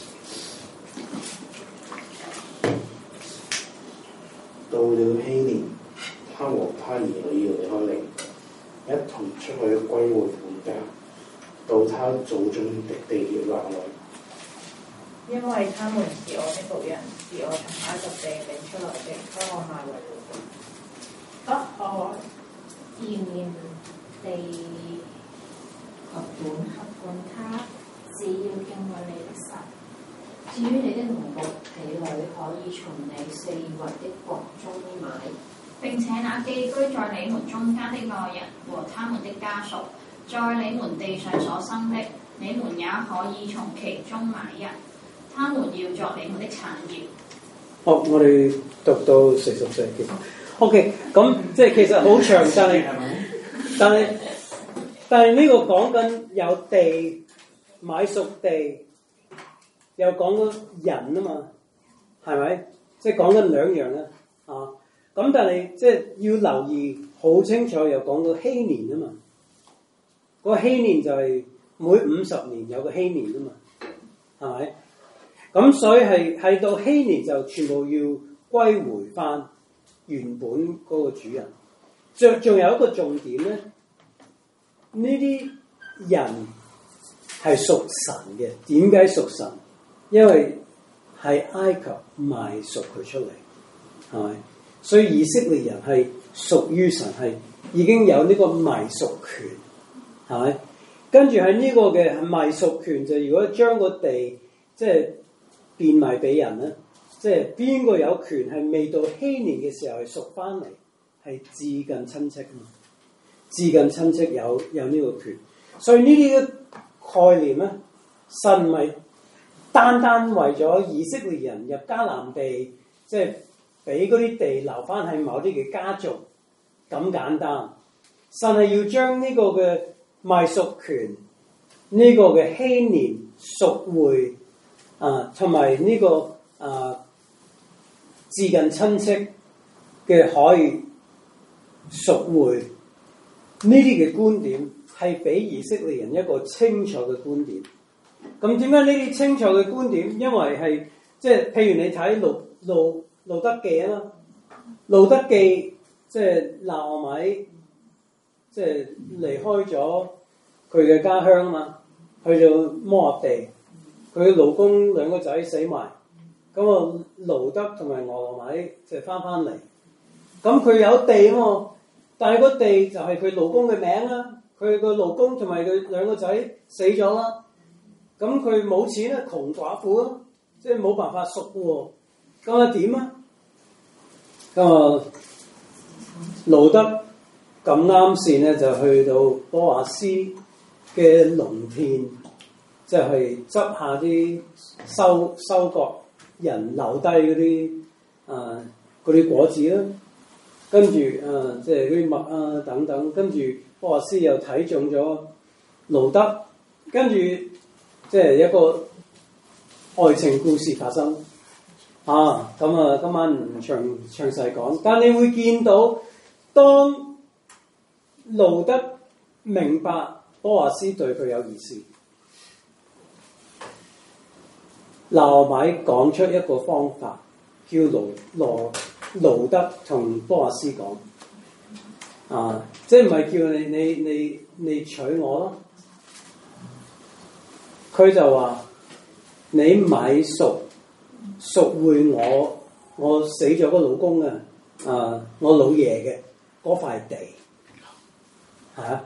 到了禧年，他和他兒女要離開你，一同出去歸回本家，到他祖宗的地業那裏。 因為他們是我的僕人，是我從埃及地領出來的，不可賣為奴僕。不可厭念地合本合管他，只要敬畏你的神。至於你的奴僕婢女，可以從你四圍的國中買。並且那寄居在你們中間的外人和他們的家屬，在你們地上所生的，你們也可以從其中買人，他們要作你們的產業。 好，我哋讀到四十四節。O.K. 咁即係其實好長，但係但係但係呢個講緊有地買屬地，又講緊人啊嘛，係咪？即係講緊兩樣啦，啊！咁但係即係要留意好清楚，又講到禧年啊嘛。嗰個禧年就係每五十年有個禧年啊嘛，係咪？咁所以係係到禧年就全部要歸回翻原本嗰個主人。仲仲有一個重點咧，呢啲人係屬神嘅。點解屬神？因為係埃及賣贖佢出嚟，係咪？所以以色列人係屬於神，係已經有呢個賣贖權，係咪？跟住喺呢個嘅賣贖權就如果將個地即係變賣俾人咧， 即係邊個有權係未到禧年嘅時候係贖翻嚟，係至近親戚啊嘛，至近親戚有有呢個權，所以呢啲概念咧，神唔係單單為咗以色列人入迦南地，即係俾嗰啲地留翻喺某啲嘅家族咁簡單，神係要將呢個嘅賣贖權，呢、這個嘅禧年贖回啊，同埋呢個啊至近親戚嘅可以贖回呢啲嘅觀點，係俾以色列人一個清楚嘅觀點。咁點解呢啲清楚嘅觀點？因為係即係譬如你睇路路路德記啊嘛，路德記即係拿俄米即係離開咗佢嘅家鄉啊嘛，去到摩押地，佢嘅老公兩個仔死埋，咁啊路德同埋俄米就翻翻嚟，咁佢有地啊嘛，但係個地就係佢老公嘅名啦，佢個老公同埋佢兩個仔死咗啦。咁佢冇錢咧，窮寡婦咯，即係冇辦法贖喎。咁啊點啊？咁啊，路德咁啱線咧，就去到波阿斯嘅農田，即係執下啲收收割人留低嗰啲啊嗰啲果子啦。跟住啊，即係嗰啲麥啊等等。跟住波阿斯又睇中咗路德，跟住。即係一個愛情故事發生啊！咁啊，今晚唔詳詳細講，但你會見到當路德明白波阿斯對佢有意思，拿俄米講出一個方法，叫路羅路德同波阿斯講啊，即係唔係叫你你你你娶我咯？佢就話：你買贖贖回我，我死咗個老公啊！啊，我老爺嘅嗰塊地，係啊，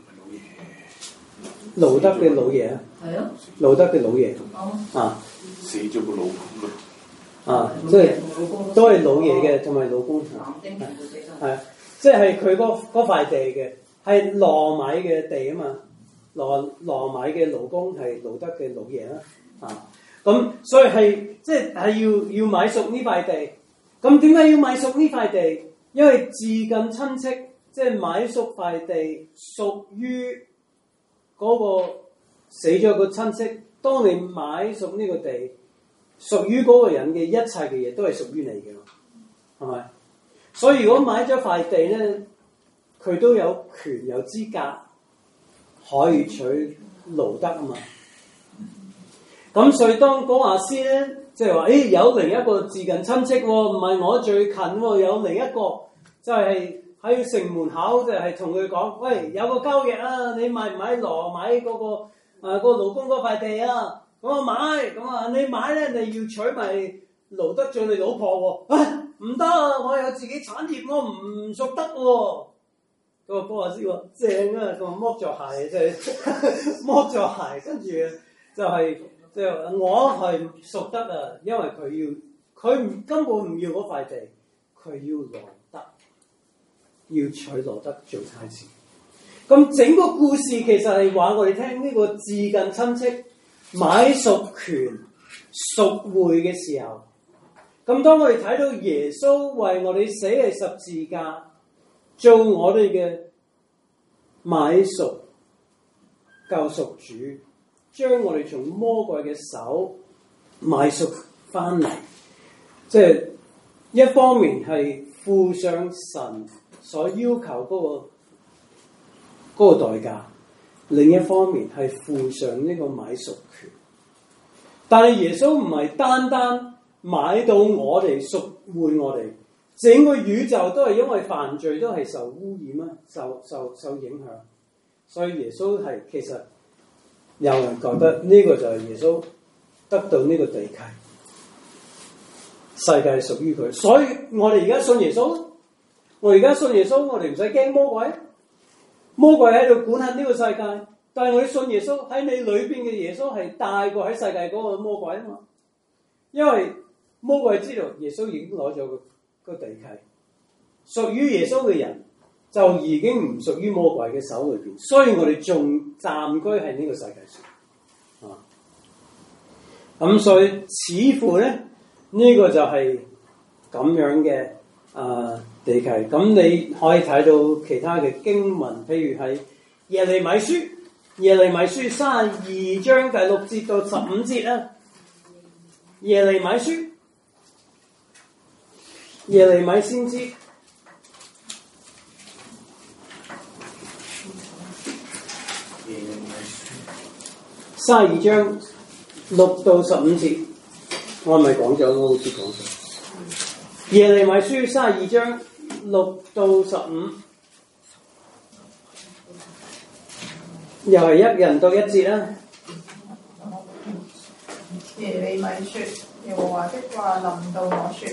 路德嘅老爺啊，係啊，路德嘅老爺啊， 死咗個老公啊，即係都係老爺嘅，同埋老公係啊，即係佢嗰嗰塊地嘅係羅米嘅地啊嘛。羅羅米嘅老公係路德嘅老爺啦，啊，咁所以係即係係要要買贖呢塊地。咁點解要買贖呢塊地？因為至近親戚，即係買贖塊地屬於嗰個死咗個親戚。當你買贖呢個地，屬於嗰個人嘅一切嘅嘢都係屬於你嘅，係咪？所以如果買咗塊地咧，佢都有權有資格。可以娶路德啊嘛，咁所以當波阿斯咧，即係話，誒有另一個至近親戚喎，唔係我最近喎，有另一個，就係喺城門口，就係同佢講，喂，有個交易啊，你買唔買羅買嗰、嗰個誒、呃嗰個老公嗰塊地啊？咁我買，咁啊你買咧，你要娶埋路德做你老婆喎，啊唔得啊，我有自己產業，我唔贖得喎。嗰個波阿斯話正啊，佢話剝咗鞋，即係剝咗鞋，跟住就係即係我係贖得啊，因為佢要佢唔根本唔要嗰塊地，佢要羅德，要娶羅德做妻子。咁整個故事其實係話我哋聽呢個至近親戚買贖權贖回嘅時候，咁當我哋睇到耶穌為我哋死喺十字架。做我哋嘅買贖救贖主，將我哋從魔鬼嘅手買贖翻嚟，即係一方面係付上神所要求嗰個嗰個代價，另一方面係付上呢個買贖權。但係耶穌唔係單單買到我哋贖回我哋。整個宇宙都係因為犯罪，都係受污染啊，受受受影響。所以耶穌係其實有人覺得呢個就係耶穌得到呢個地契，世界係屬於佢。所以我哋而家信耶穌，我而家信耶穌，我哋唔使驚魔鬼。魔鬼喺度管轄呢個世界，但係我哋信耶穌，喺你裏邊嘅耶穌係大過喺世界嗰個魔鬼啊嘛。因為魔鬼知道耶穌已經攞咗個個地契，屬於耶穌嘅人就已經唔屬於魔鬼嘅手裏邊，所以我哋仲暫居喺呢個世界上啊。咁所以似乎咧呢、這個就係咁樣嘅啊地契。咁你可以睇到其他嘅經文，譬如係耶利米書，耶利米書三十二章第六節到十五節啊。耶利米書，耶利米先知。三十二章六到十五節，我係咪講咗？我好似講咗。耶利米書三十二章六到十五，又係一人讀一節啦。 耶利米說：耶和華的話臨到我說：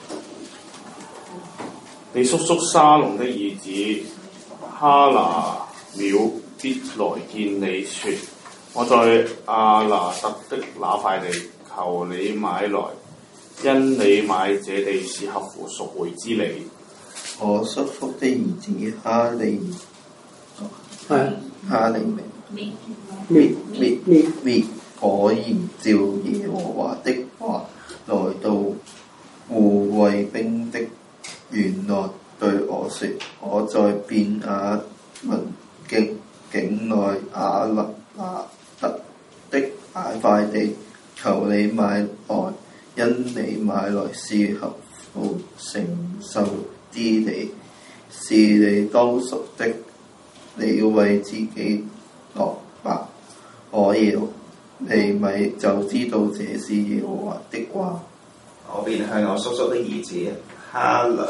你叔叔沙龍的兒子哈拿廟必來見你說。我在亞拿特的那塊地求你買來，因你買這地是合乎贖回之理。 我叔父的兒子哈利，係哈利明滅滅滅滅滅，果然照耶和華的話來到護衛兵的園內對我說：我在便雅憫境境內亞拿特的那塊地求你買來，因你買來是合乎承受之地，是你當贖的，你要為自己落白。我要你咪就知道這是耶和華的話。 我便向我叔叔的兒子哈拿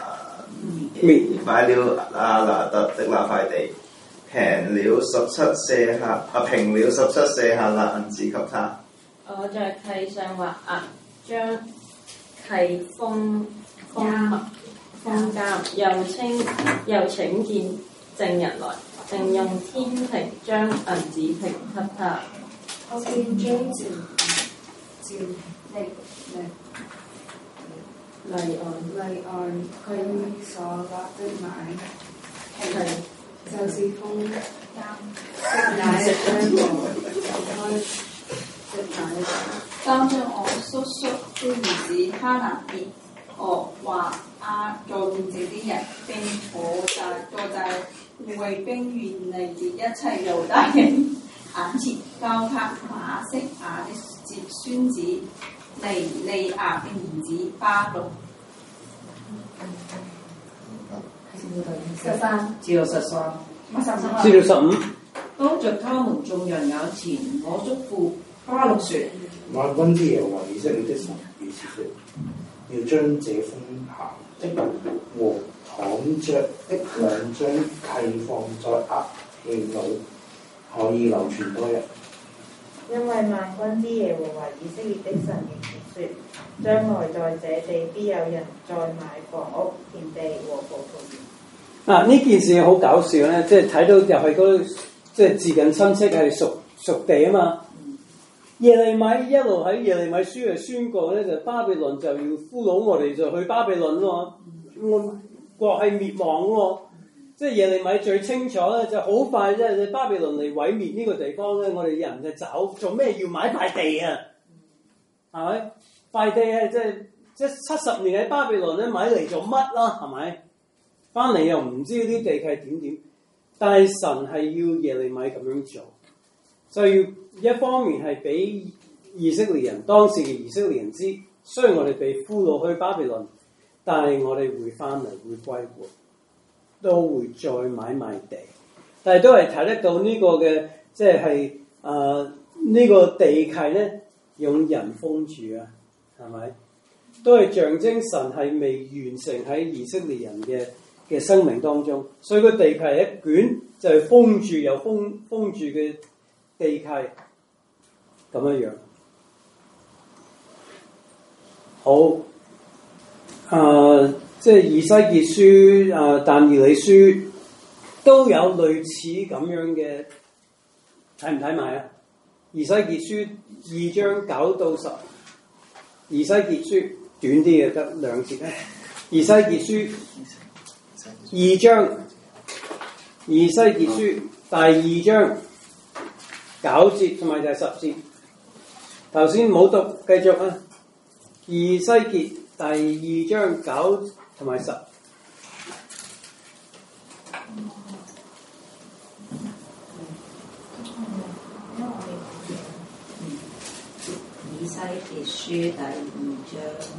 買了亞拿特的那塊地，平了十七舍客啊，平了十七舍客勒銀子給他。 我在契上畫押，將契封封密封監，又稱又請見證人來，並用天平將銀子平給他。 我便將照照例例例案例案佢所立的買係就是封監的乃將我當將我叔叔的兒子哈拿別我話亞在見證的人，並坐在坐在護衛兵園內的一切猶大人眼前，交給馬色亞的接孫子尼利亞的兒子巴錄。 十三至到十三， 至到十五。 當着他們眾人眼前，我囑咐巴錄說： 萬軍之耶和華以色列的神如此說：要將這封函的和躺着的兩張契放在壓器裏，可以流傳多日。 因為萬軍之耶和華以色列的神如此說：將來在這地必有人再買房屋、田地和葡萄園。 啊！呢件事好搞笑咧，即係睇到又係嗰即係至近親戚係屬屬地啊嘛。耶利米一路喺耶利米書嚟宣告咧，就巴比倫就要俘虜我哋，就去巴比倫咯。我國係滅亡喎，即係耶利米最清楚咧，就好快即係巴比倫嚟毀滅呢個地方咧，我哋人就走，做咩要買塊地啊？係咪？塊地係即係即係七十年喺巴比倫咧買嚟做乜啦？係咪？翻嚟又唔知啲地契點點，但係神係要耶利米咁樣做，就要一方面係俾以色列人當時嘅以色列人知，雖然我哋被俘虜去巴比倫，但係我哋會翻嚟會歸回，都會再買賣地，但係都係睇得到呢個嘅即係誒呢個地契咧用人封住啊，係咪？都係象徵神係未完成喺以色列人嘅嘅生命當中，所以個地契係一卷就係封住又封封住嘅地契咁樣樣。好，誒、呃，即係以西結書、誒、呃、但以理書都有類似咁樣嘅，睇唔睇埋啊？以西結書二章九到十， 以西結書短啲嘅得兩節咧，以西結書二章，以西結書第二章九節同埋第十節。頭先冇讀，繼續啊！以西結第二章九同埋十。 以西結書第二章。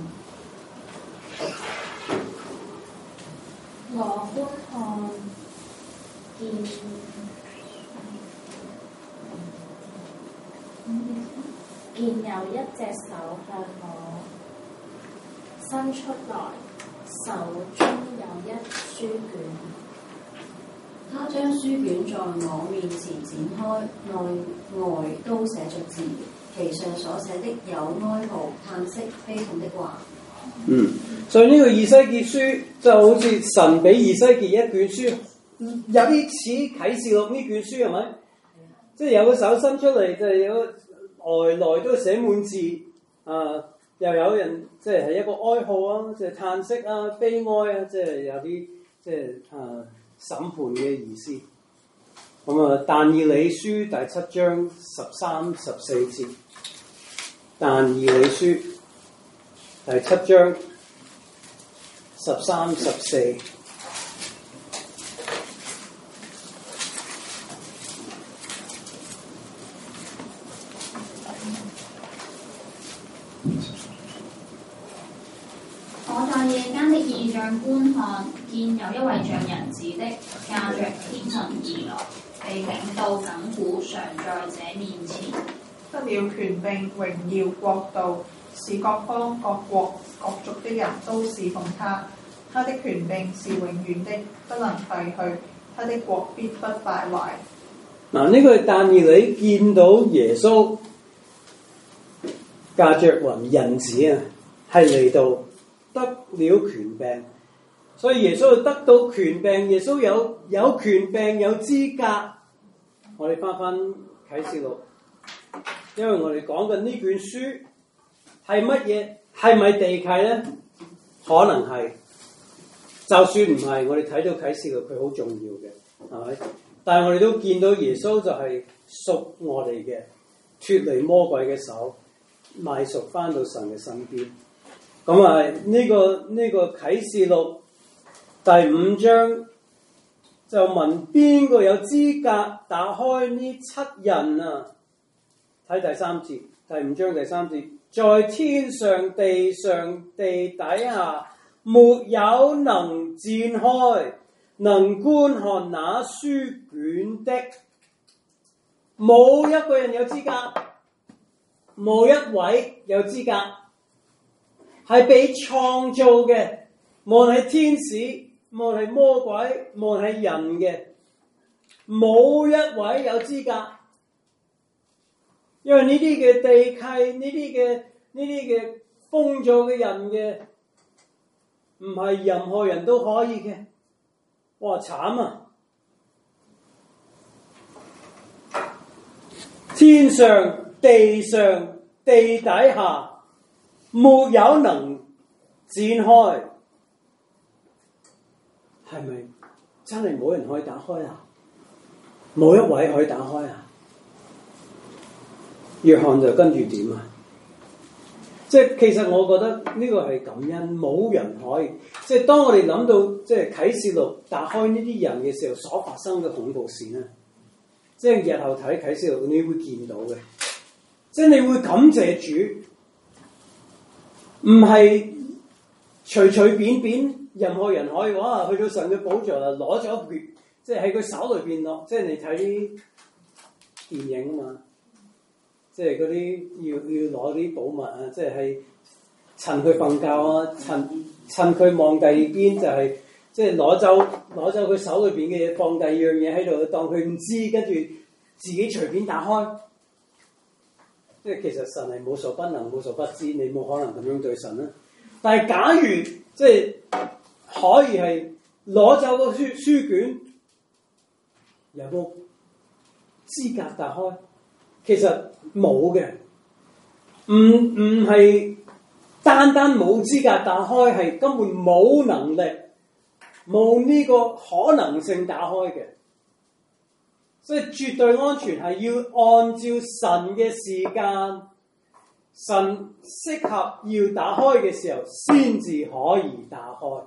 我觀看見見有一隻手向我伸出來，手中有一書卷。 他將書卷在我面前展開，內外都寫着字，其上所寫的有哀號、嘆息、悲痛的話。 嗯，所以呢個以西結書就好似神俾以西結一卷書，有啲似啟示錄呢卷書係咪？即係有個手伸出嚟，就係有外來都寫滿字啊，又有人即係係一個哀號啊，即係嘆息啊、悲哀啊，即係有啲即係啊審判嘅意思。咁啊，但以理書第七章十三、十四節，但以理書第七章十三、十四。 我在夜間的異象觀看，見有一位像人子的駕着天雲而來，被領到亙古，常在這面前。 得了權柄、榮耀、國度，使各方、各國、各族的人都侍奉他。他的權柄是永遠的，不能廢去，他的國必不敗壞。 嗱，呢個係但以理見到耶穌駕着雲人子啊，係嚟到得了權柄，所以耶穌得到權柄，耶穌有有權柄有資格。我哋翻翻啟示錄，因為我哋講緊呢卷書係乜嘢？係咪地契咧？可能係，就算唔係，我哋睇到啟示錄佢好重要嘅，係咪？但係我哋都見到耶穌就係屬我哋嘅，脫離魔鬼嘅手，買贖翻到神嘅身邊。咁啊，呢個呢個啟示錄第五章就問邊個有資格打開呢七印啊？睇第三節，第五章第三節，在天上、地上、地底下，沒有能展開、能觀看那書卷的，冇一個人有資格，冇一位有資格。係被創造嘅，無論係天使，無論係魔鬼，無論係人嘅，冇一位有資格。因為呢啲嘅地契，呢啲嘅呢啲嘅封咗嘅人嘅，唔係任何人都可以嘅。哇，慘啊！天上、地上、地底下。沒有能展開，係咪真係冇人可以打開啊？冇一位可以打開啊？約翰就跟住點啊？即係其實我覺得呢個係感恩，冇人可以。即係當我哋諗到即係啟示錄打開呢啲人嘅時候，所發生嘅恐怖事咧，即係日後睇啟示錄你會見到嘅，即係你會感謝主。唔係隨隨便便任何人可以哇去到神嘅寶座啦，攞咗一橛，即係喺佢手裏邊落，即係你睇啲電影啊嘛，即係嗰啲要要攞啲寶物啊，即係係趁佢瞓覺啊，趁趁佢望第二邊就係、是、即係攞走攞走佢手裏邊嘅嘢，放第二樣嘢喺度，當佢唔知，跟住自己隨便打開。即係其實神係無所不能、無所不知，你冇可能咁樣對神啦。但係假如即係可以係攞走個書書卷，有冇資格打開？其實冇嘅，唔唔係單單冇資格打開，係根本冇能力、冇呢個可能性打開嘅。所以絕對安全係要按照神嘅時間，神適合要打開嘅時候先至可以打開。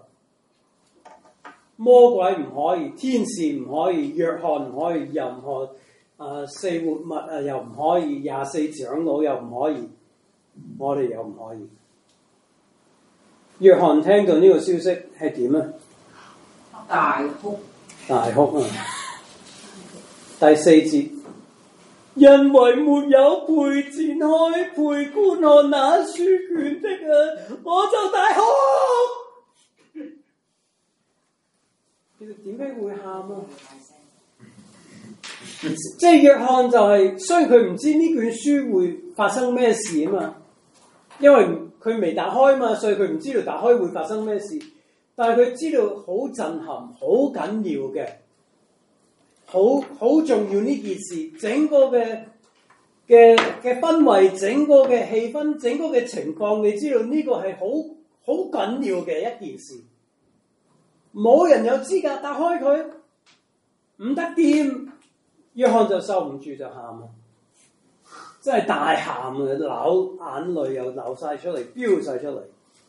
魔鬼唔可以，天使唔可以，約翰唔可以，任何啊、呃、四活物啊又唔可以，廿四長老又唔可以，我哋又唔可以。約翰聽到呢個消息係點啊？ 大哭， 大哭啊！第四節，因為沒有陪展開、陪觀看那書卷的啊，我就大哭。其實點解會喊啊？即係約翰就係、是，雖然佢唔知呢卷書會發生咩事啊嘛，因為佢未打開嘛，所以佢唔知道打開會發生咩事。但係佢知道好震撼、好緊要嘅。好好重要呢件事，整個嘅嘅嘅氛圍，整個嘅氣氛，整個嘅情況，你知道呢個係好好緊要嘅一件事。冇人有資格打開佢，唔得掂。約翰就受唔住就喊啊，真係大喊啊，流眼淚又流晒出嚟，飆晒出嚟。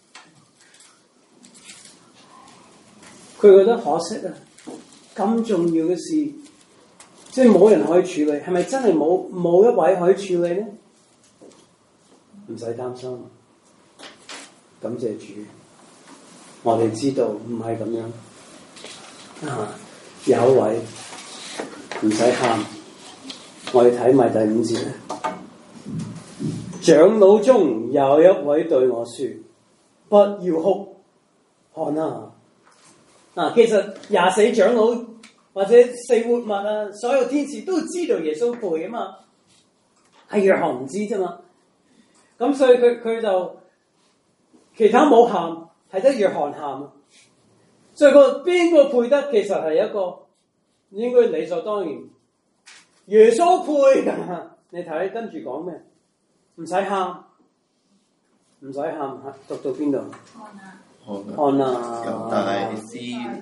佢覺得可惜啊，咁重要嘅事。即係冇人可以處理，係咪真係冇冇一位可以處理呢？唔使擔心，感謝主，我哋知道唔係咁樣啊！有一位唔使喊，我哋睇埋第五節啦。長老中有一位對我說：不要哭，看啊！啊，其實廿四長老。或者四活物啊，所有天使都知道耶穌陪啊嘛，係約翰唔知啫嘛。咁所以佢佢就其他冇喊，係得約翰喊。所以個邊個配得，其實係一個應該理所當然，耶穌配。你睇跟住講咩？唔使喊，唔使喊，讀到邊度？看啊！ 猶大支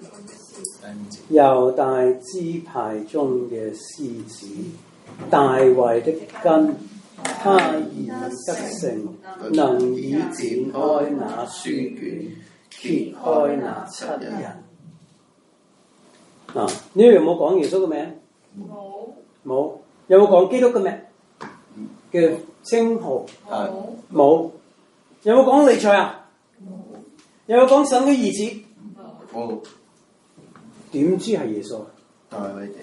猶大支派中嘅獅子，大衛的根，他已得勝，能以展開那書卷，揭開那七人。嗱，呢度有冇講耶穌嘅名？冇。冇。有冇講基督嘅名嘅稱號？冇。冇。有冇講彌賽亞？有冇講神嘅兒子？ 冇。 點知係耶穌啊？ 大衛的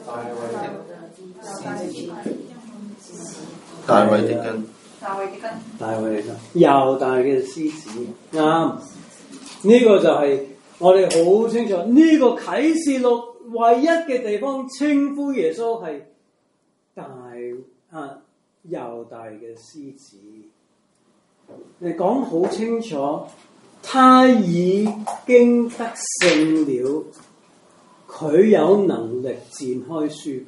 大衛的根， 大衛的根， 大衛的根，猶大嘅獅子，啱。呢、這個就係我哋好清楚，呢、這個啟示錄唯一嘅地方稱呼耶穌係大啊猶大嘅獅子。你講好清楚，他已經得勝了。佢有能力展開書卷，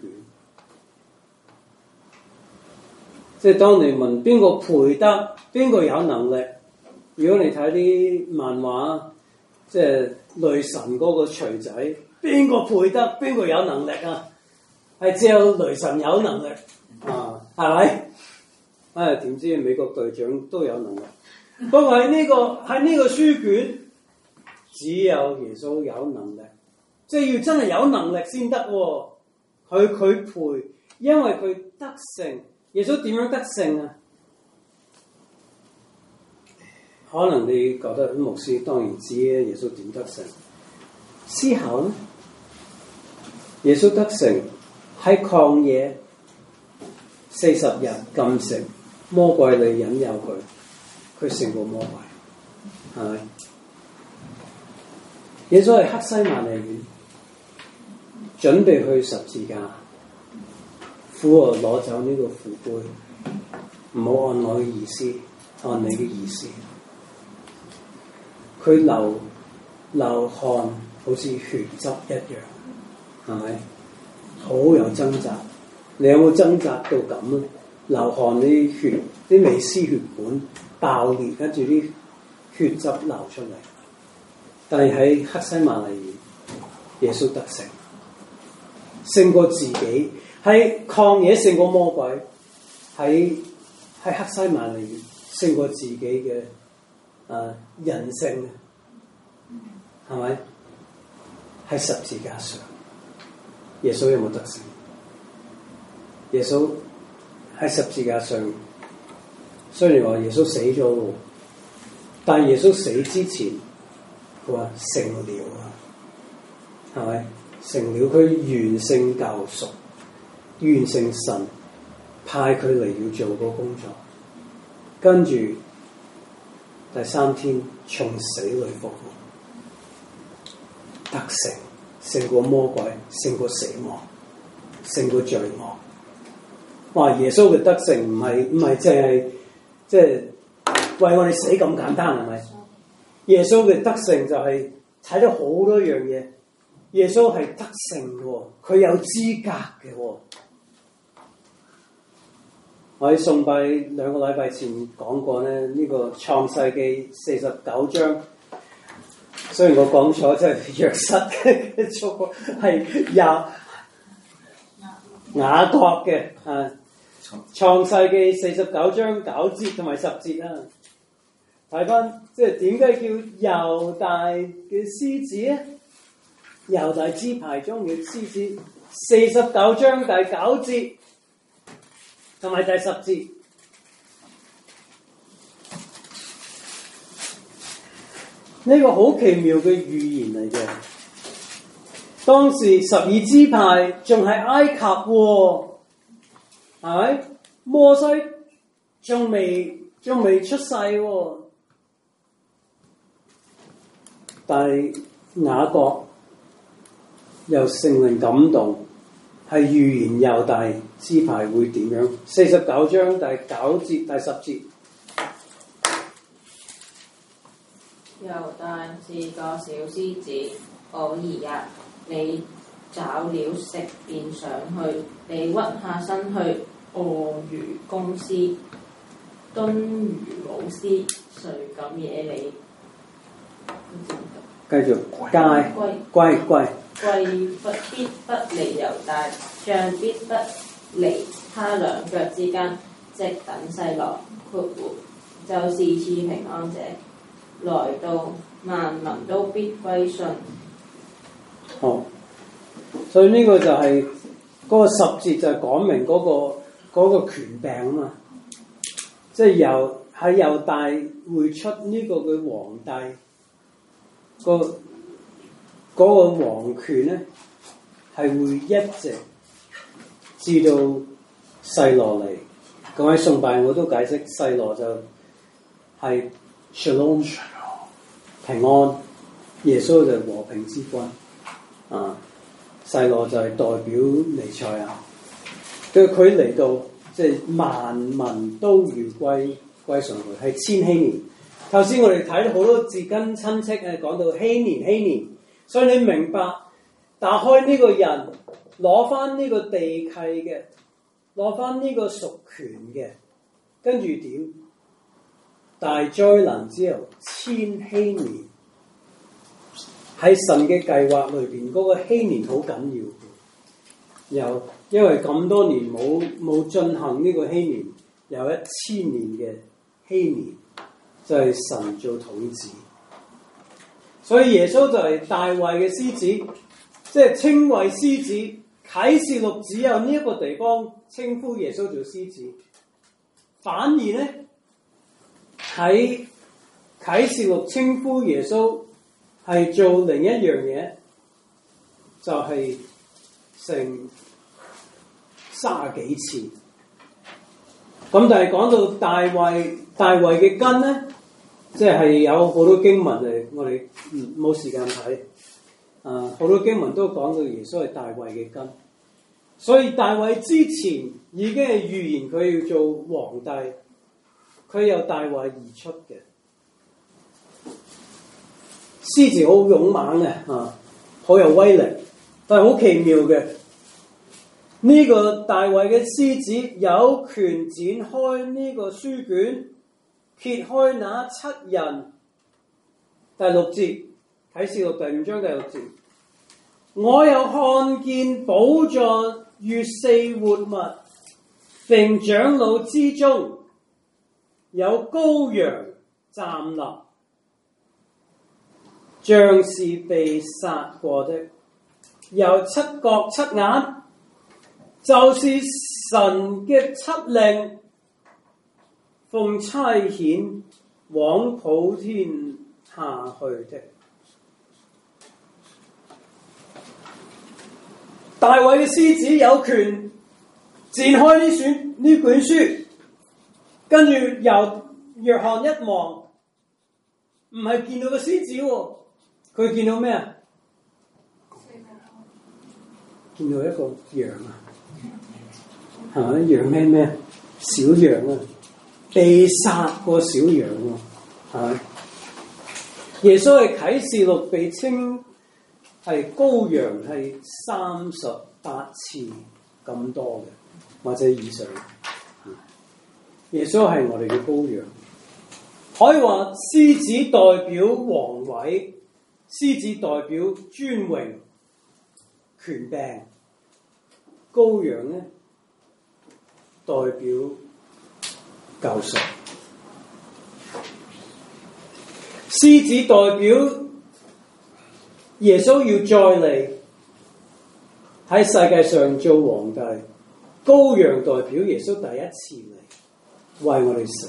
即係當你問邊個配得，邊個有能力？如果你睇啲漫畫，即係雷神嗰個錘仔，邊個配得？邊個有能力啊？係只有雷神有能力啊，係咪？啊，點知美國隊長都有能力？不過喺呢個喺呢個書卷，只有耶穌有能力。即係要真係有能力先得喎，佢佢配，因為佢得勝。耶穌點樣得勝啊？可能你覺得牧師當然知啊，耶穌點得勝？思考呢？耶穌得勝喺曠野四十日禁食，魔鬼嚟引誘佢，佢勝過魔鬼，係咪？耶穌係客西馬尼園。準備去十字架，父啊，攞走呢個父杯，唔好按我嘅意思，按你嘅意思。佢流流汗，好似血汁一樣，係咪？好有掙扎。你有冇掙扎到咁咧？流汗啲血，啲微絲血管爆裂，跟住啲血汁流出嚟。但係喺客西馬尼園，耶穌得勝，勝過自己，喺曠野勝過魔鬼，喺喺客西馬尼園勝過自己嘅誒、呃、人性，係咪？喺十字架上，耶穌有冇得勝？耶穌喺十字架上，雖然話耶穌死咗，但係耶穌死之前，佢話成了啊，係咪？成了，佢完成救贖，完成神派佢嚟要做個工作，跟住第三天從死裏復活，得勝，勝過魔鬼，勝過死亡，勝過罪惡。哇！耶穌嘅得勝唔係唔係淨係即係為我哋死咁簡單，係咪？耶穌嘅得勝就係睇到好多樣嘢。耶穌係得勝嘅，佢有資格嘅。我喺崇拜兩個禮拜前講過咧，呢、這個創世記四十九章，雖然我講錯，即係約瑟嘅錯，係雅雅各嘅啊。創世記四十九章九節同埋十節啊，睇翻即係點解叫猶大嘅獅子咧？猶大支派中嘅獅子，四十九章第九節同埋第十節，呢、這個好奇妙嘅預言嚟嘅。當時十二支派仲係埃及喎。係咪？摩西仲未仲未出世喎，但係雅各又聖靈感動，係預言猶大支派會點樣？四十九章第九節第十節， 猶大是個小獅子，我兒啊，你找了食便上去，你屈下身去。餓如公獅，蹲如母獅，誰敢惹你？ 繼續，乖乖乖， 貴不必不離猶大，杖必不離他兩腳之間，直等細羅括弧，就是賜平安者來到，萬民都必歸順。 好，所以呢個就係、是、嗰、那個十節就係講明嗰、那個。嗰個權柄啊嘛，即係由喺猶大會出呢個嘅皇帝，個嗰個皇權咧係會一直至到細羅嚟。咁喺崇拜我都解釋細羅就係 Shalom 平安，耶穌就係和平之君啊，細羅就係代表彌賽亞。佢佢嚟到，即係萬民都要歸歸上去，係千禧年。頭先我哋睇到好多字根親戚誒講到禧年禧年，所以你明白打開呢個人攞翻呢個地契嘅，攞翻呢個屬權嘅，跟住點？大災難之後千禧年喺神嘅計劃裏邊，嗰、那個禧年好緊要，有。因為咁多年冇冇進行呢個禧年，有一千年嘅禧年，就係、是、神做統治。所以耶穌就係大衛嘅獅子，即係稱為獅子。啟示錄只有呢一個地方稱呼耶穌做獅子，反而咧喺啟示錄稱呼耶穌係做另一樣嘢，就係、是、成三十幾次，咁但係講到大衛，大衛嘅根咧，即係有好多經文嚟，我哋冇時間睇。啊，好多經文都講到耶穌係大衛嘅根，所以大衛之前已經係預言佢要做皇帝，佢由大衛而出嘅。獅子好勇猛嘅，啊，好有威力，但係好奇妙嘅。呢個大衛嘅獅子有權展開呢個書卷，揭開那七人第六節，啟示錄第五章第六節，我又看見寶座與四活物並長老之中有羔羊站立，像是被殺過的，有七角七眼，就是神嘅七靈，奉差遣往普天下去的。大衛嘅獅子有權展開呢卷呢卷書，跟住由約翰一望，唔係見到個獅子喎，佢見到咩啊？見到一個羊啊，係咪羊咩咩？小羊啊，被殺個小羊喎，係咪？耶穌係啟示錄被稱係羔羊，係三十八次咁多嘅，或者以上。耶穌係我哋嘅羔羊，可以話獅子代表皇位，獅子代表尊榮、權柄，羔羊咧代表救贖。獅子代表耶穌要再嚟喺世界上做皇帝，羔羊代表耶穌第一次嚟為我哋死，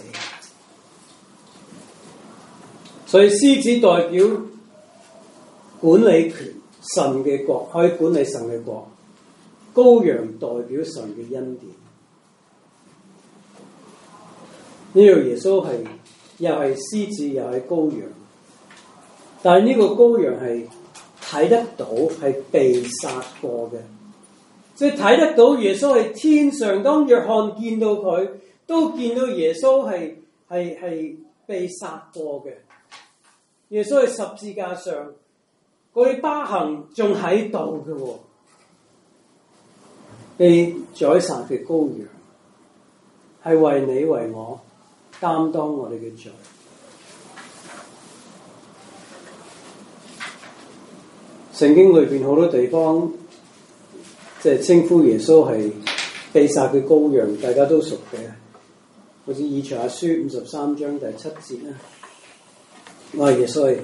所以獅子代表管理權，神嘅國可以管理神嘅國，羔羊代表神嘅恩典。呢個耶穌係又係獅子又係羔羊，但係呢個羔羊係睇得到係被殺過嘅，即係睇得到耶穌係天上。當約翰見到佢，都見到耶穌係係係被殺過嘅。耶穌喺十字架上，嗰啲疤痕仲喺度嘅喎，被宰殺嘅羔羊係為你為我擔當我哋嘅罪。聖經裏邊好多地方即係稱呼耶穌係被殺嘅羔羊，大家都熟嘅，好似以賽亞書五十三章第七節啦。我係耶穌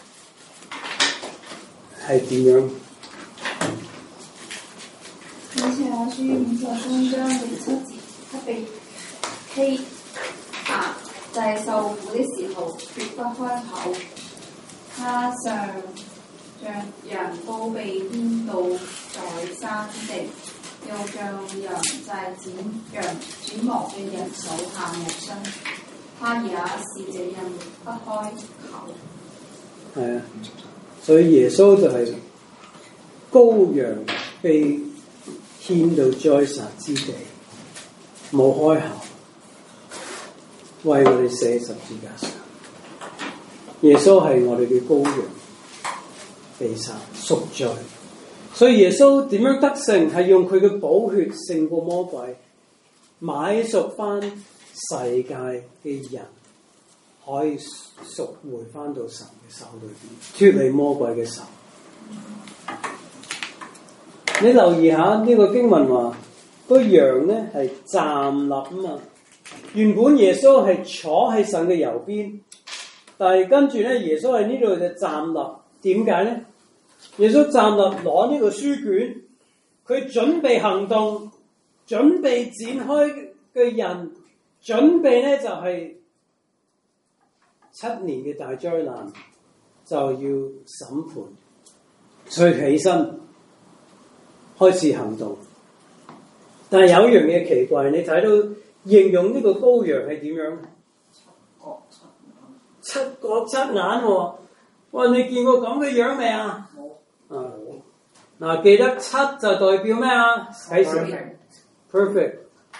係點樣？ 以賽亞書五十三章第七節，他被欺壓，在受苦的時候絕不開口，他像像羊羔被牽到宰殺之地，又像羊在剪羊剪毛嘅人手下無聲，他也是這樣不開口。 係啊，所以耶穌就係羔羊被牽到宰殺之地，冇開口，為我哋寫十字架上。耶穌係我哋嘅羔羊，被殺贖罪。所以耶穌點樣得勝？係用佢嘅寶血勝過魔鬼，買贖翻世界嘅人，可以贖回翻到神嘅手裏邊，脫離魔鬼嘅手。你留意下呢、這個經文話，個羊咧係站立啊嘛。原本耶穌係坐喺神嘅右邊，但係跟住咧耶穌喺呢度就站立。點解咧？耶穌站立攞呢個書卷，佢準備行動，準備展開嘅人，準備咧就係、是、七年嘅大災難就要審判，所以起身開始行動。但係有一樣嘢奇怪，你睇到形容呢個羔羊係點樣？七角七眼喎！哇！你見過咁嘅樣未啊？冇。啊，嗱，記得七就代表咩啊？啟示 perfect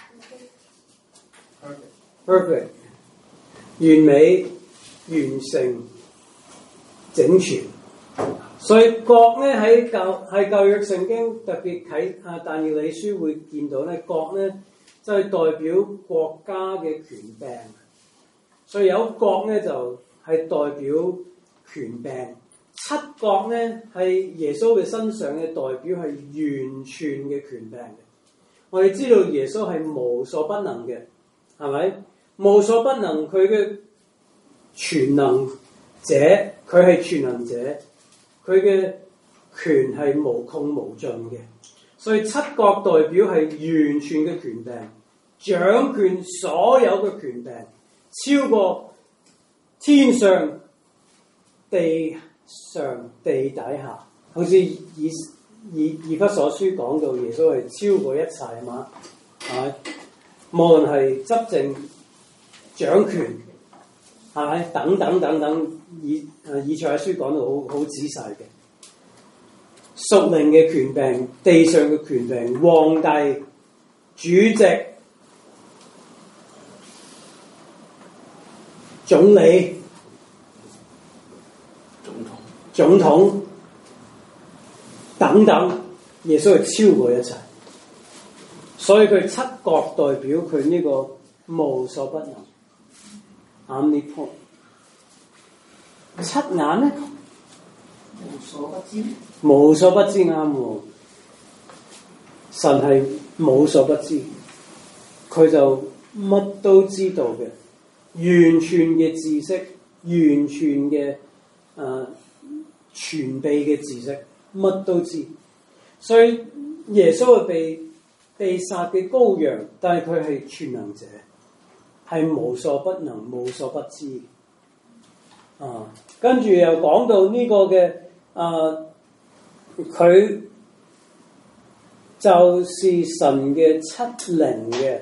perfect 完美、完成、整全。所以角咧喺舊喺舊約聖經特別睇啊但以理書會見到咧，角咧就係代表國家嘅權柄。所以有角咧就係代表權柄。七國咧係耶穌嘅身上嘅代表係完全嘅權柄嘅。我哋知道耶穌係無所不能嘅，係咪？無所不能，佢嘅全能者，佢係全能者，佢嘅權係無窮無盡嘅。所以七國代表係完全嘅權柄，掌權所有嘅權柄，超過天上、地上、地底下。好似以以以弗所書講到耶穌係超過一切啊嘛，係咪？無論係執政、掌權，係咪？等等等等，以誒以賽亞書講到好好仔細嘅。屬靈嘅權柄、地上嘅權柄、皇帝、主席、總理、 總統、 總統等等，耶穌係超過一切，所以佢七國代表佢呢個無所不能。Omnipotent。七眼咧？ 無所不知。 無所不知啱喎，神係無所不知，佢就乜都知道嘅，完全嘅知識，完全嘅誒全備嘅知識，乜都知。所以耶穌係被被殺嘅羔羊，但係佢係全能者，係無所不能、無所不知。啊，跟住又講到呢個嘅誒。佢就是神嘅七靈嘅，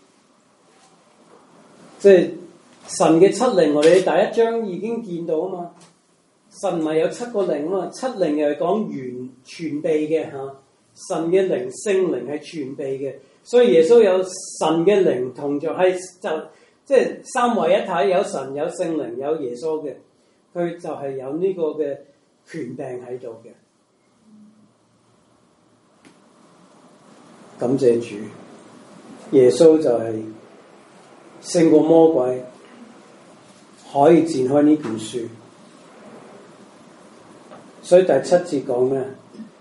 即係神嘅七靈。我哋第一章已經見到啊嘛，神咪有七個靈啊嘛，七靈又係講完全備嘅嚇。神嘅靈、聖靈係全備嘅，所以耶穌有神嘅靈同在，係就即係三位一體，有神、有聖靈、有耶穌嘅，佢就係有呢個嘅權柄喺度嘅。感謝主，耶穌就係勝過魔鬼，可以展開呢卷書。所以第七節講咩？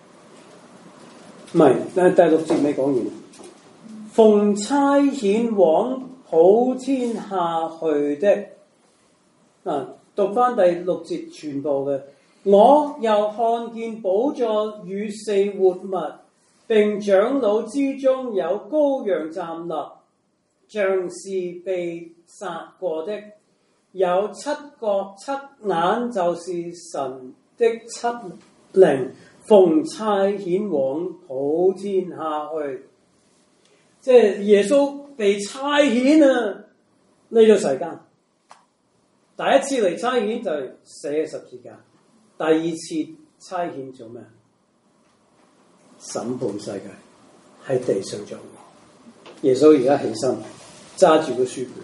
唔係，但係第六節未講完。奉差遣往普天下去的，啊，讀翻第六節全部嘅。我又看見寶座與四活物，並長老之中有羔羊站立，像是被殺過的，有七角七眼，就是神的七靈，奉差遣往普天下去。即係耶穌被差遣啊，嚟到世間。第一次嚟差遣就係死喺十字架，第二次差遣做咩？審判世界，喺地上做。耶穌而家起身揸住個書卷，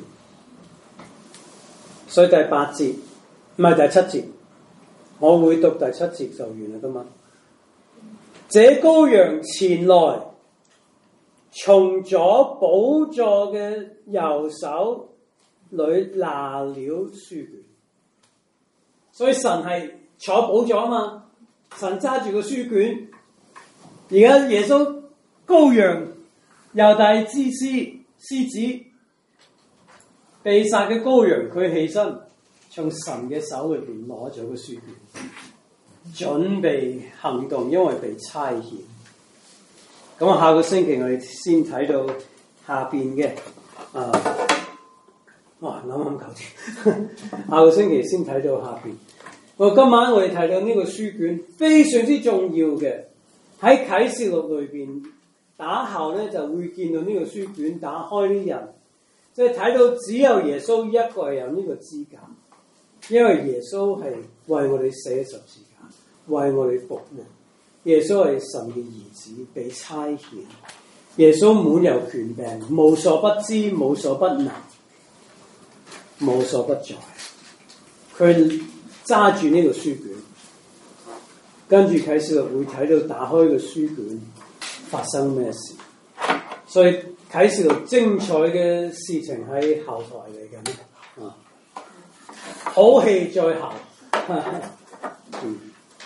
所以第八節唔係第七節，我會讀第七節就完啦㗎嘛。這羔羊前來，從左寶座嘅右手裏拿了書卷，所以神係坐寶座啊嘛，神揸住個書卷。而家耶穌羔羊猶大之獅獅子被殺嘅羔羊，佢起身從神嘅手裏邊攞咗個書卷，準備行動，因為被差遣。咁啊，下個星期我哋先睇到下邊嘅啊，哇諗諗搞掂，下個星期先睇到下邊。我今晚我哋睇到呢個書卷非常之重要嘅。喺啟示錄裏邊打後咧，就會見到呢個書卷打開啲人，即係睇到只有耶穌一個係有呢個資格，因為耶穌係為我哋死喺十字架，為我哋復活。耶穌係神嘅兒子，被差遣。耶穌滿有權柄，無所不知，無所不能，無所不在。佢揸住呢個書卷。跟住啟示錄會睇到打開個書卷發生咩事，所以啟示錄精彩嘅事情喺後台嚟緊，啊，好戲在後， 嗯，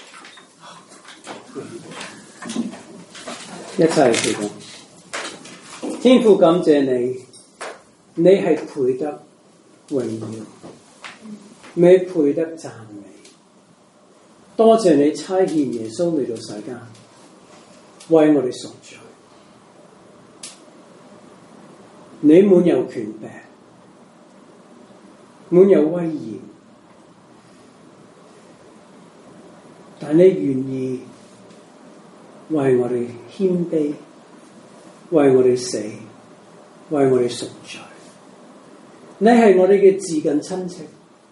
一齊祈禱。天父感謝你，你係配得榮耀，你配得讚美。多謝你差遣耶穌嚟到世間，為我哋贖罪。你滿有權柄，滿有威嚴，但你願意為我哋謙卑，為我哋死，為我哋贖罪。你係我哋嘅至近親戚，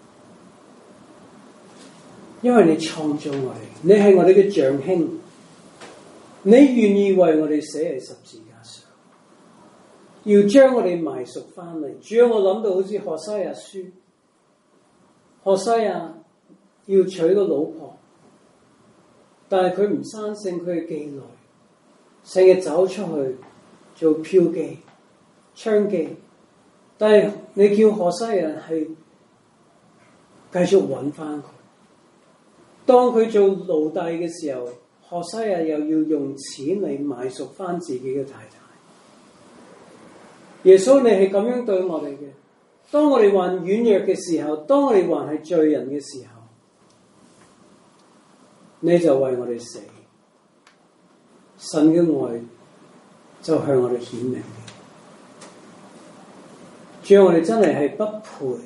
因為你創造我哋，你係我哋嘅長兄，你願意為我哋死喺十字架上，要將我哋埋贖翻嚟。主要我諗到好似何西阿書，何西阿要娶個老婆，但係佢唔生性，佢係妓女，成日走出去做嫖妓、娼妓。但係你叫何西阿係繼續揾翻佢。當佢做奴隸嘅時候，何西阿又要用錢嚟買贖翻自己嘅太太。耶穌，你係咁樣對我哋嘅。當我哋還軟弱嘅時候，當我哋還係罪人嘅時候，你就為我哋死。神嘅愛就向我哋顯明。主要我哋真係係不配，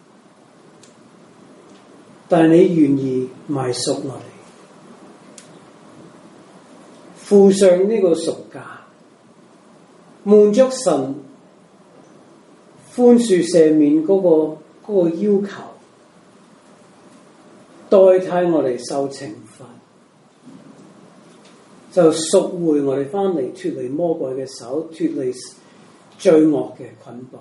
但係你願意買贖我哋，付上呢個贖價，滿足神寬恕赦免嗰個嗰個要求，代替我哋受懲罰，就贖回我哋翻嚟，脫離魔鬼嘅手，脫離罪惡嘅捆綁。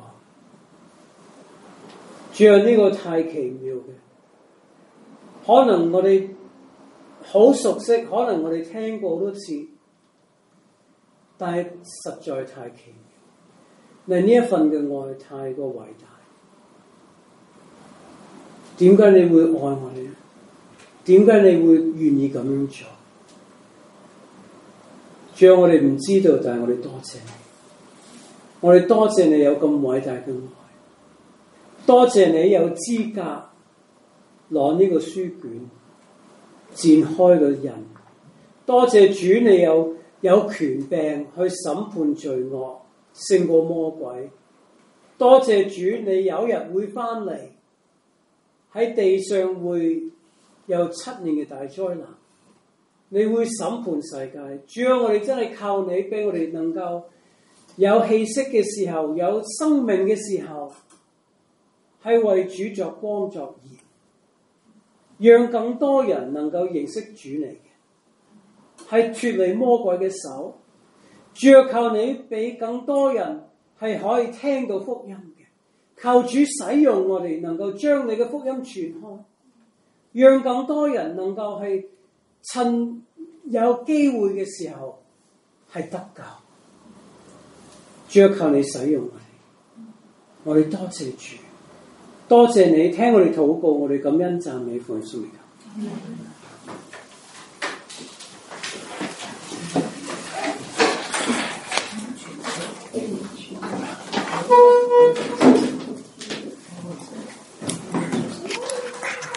主啊，呢個太奇妙嘅，可能我哋好熟悉，可能我哋聽過好多次，但係實在太奇妙。你呢一份嘅愛太過偉大，點解你會愛我哋咧？點解你會願意咁樣做？主啊，我哋唔知道，但係我哋多謝你，我哋多謝你有咁偉大嘅愛。多謝你有資格攞呢個書卷展開個印，多謝主你有有權柄去審判罪惡，勝過魔鬼。多謝主你有日會翻嚟，喺地上會有七年嘅大災難，你會審判世界。主啊，我哋真係靠你，俾我哋能夠有氣息嘅時候，有生命嘅時候，係為主作光作鹽，讓更多人能夠認識主你嘅，係脫離魔鬼嘅手。主要靠你俾更多人係可以聽到福音嘅，靠主使用我哋，能夠將你嘅福音傳開，讓更多人能夠係趁有機會嘅時候係得救。主要靠你使用我哋，我哋多謝主。多謝你聽我哋禱告，我哋感恩讚美奉主名。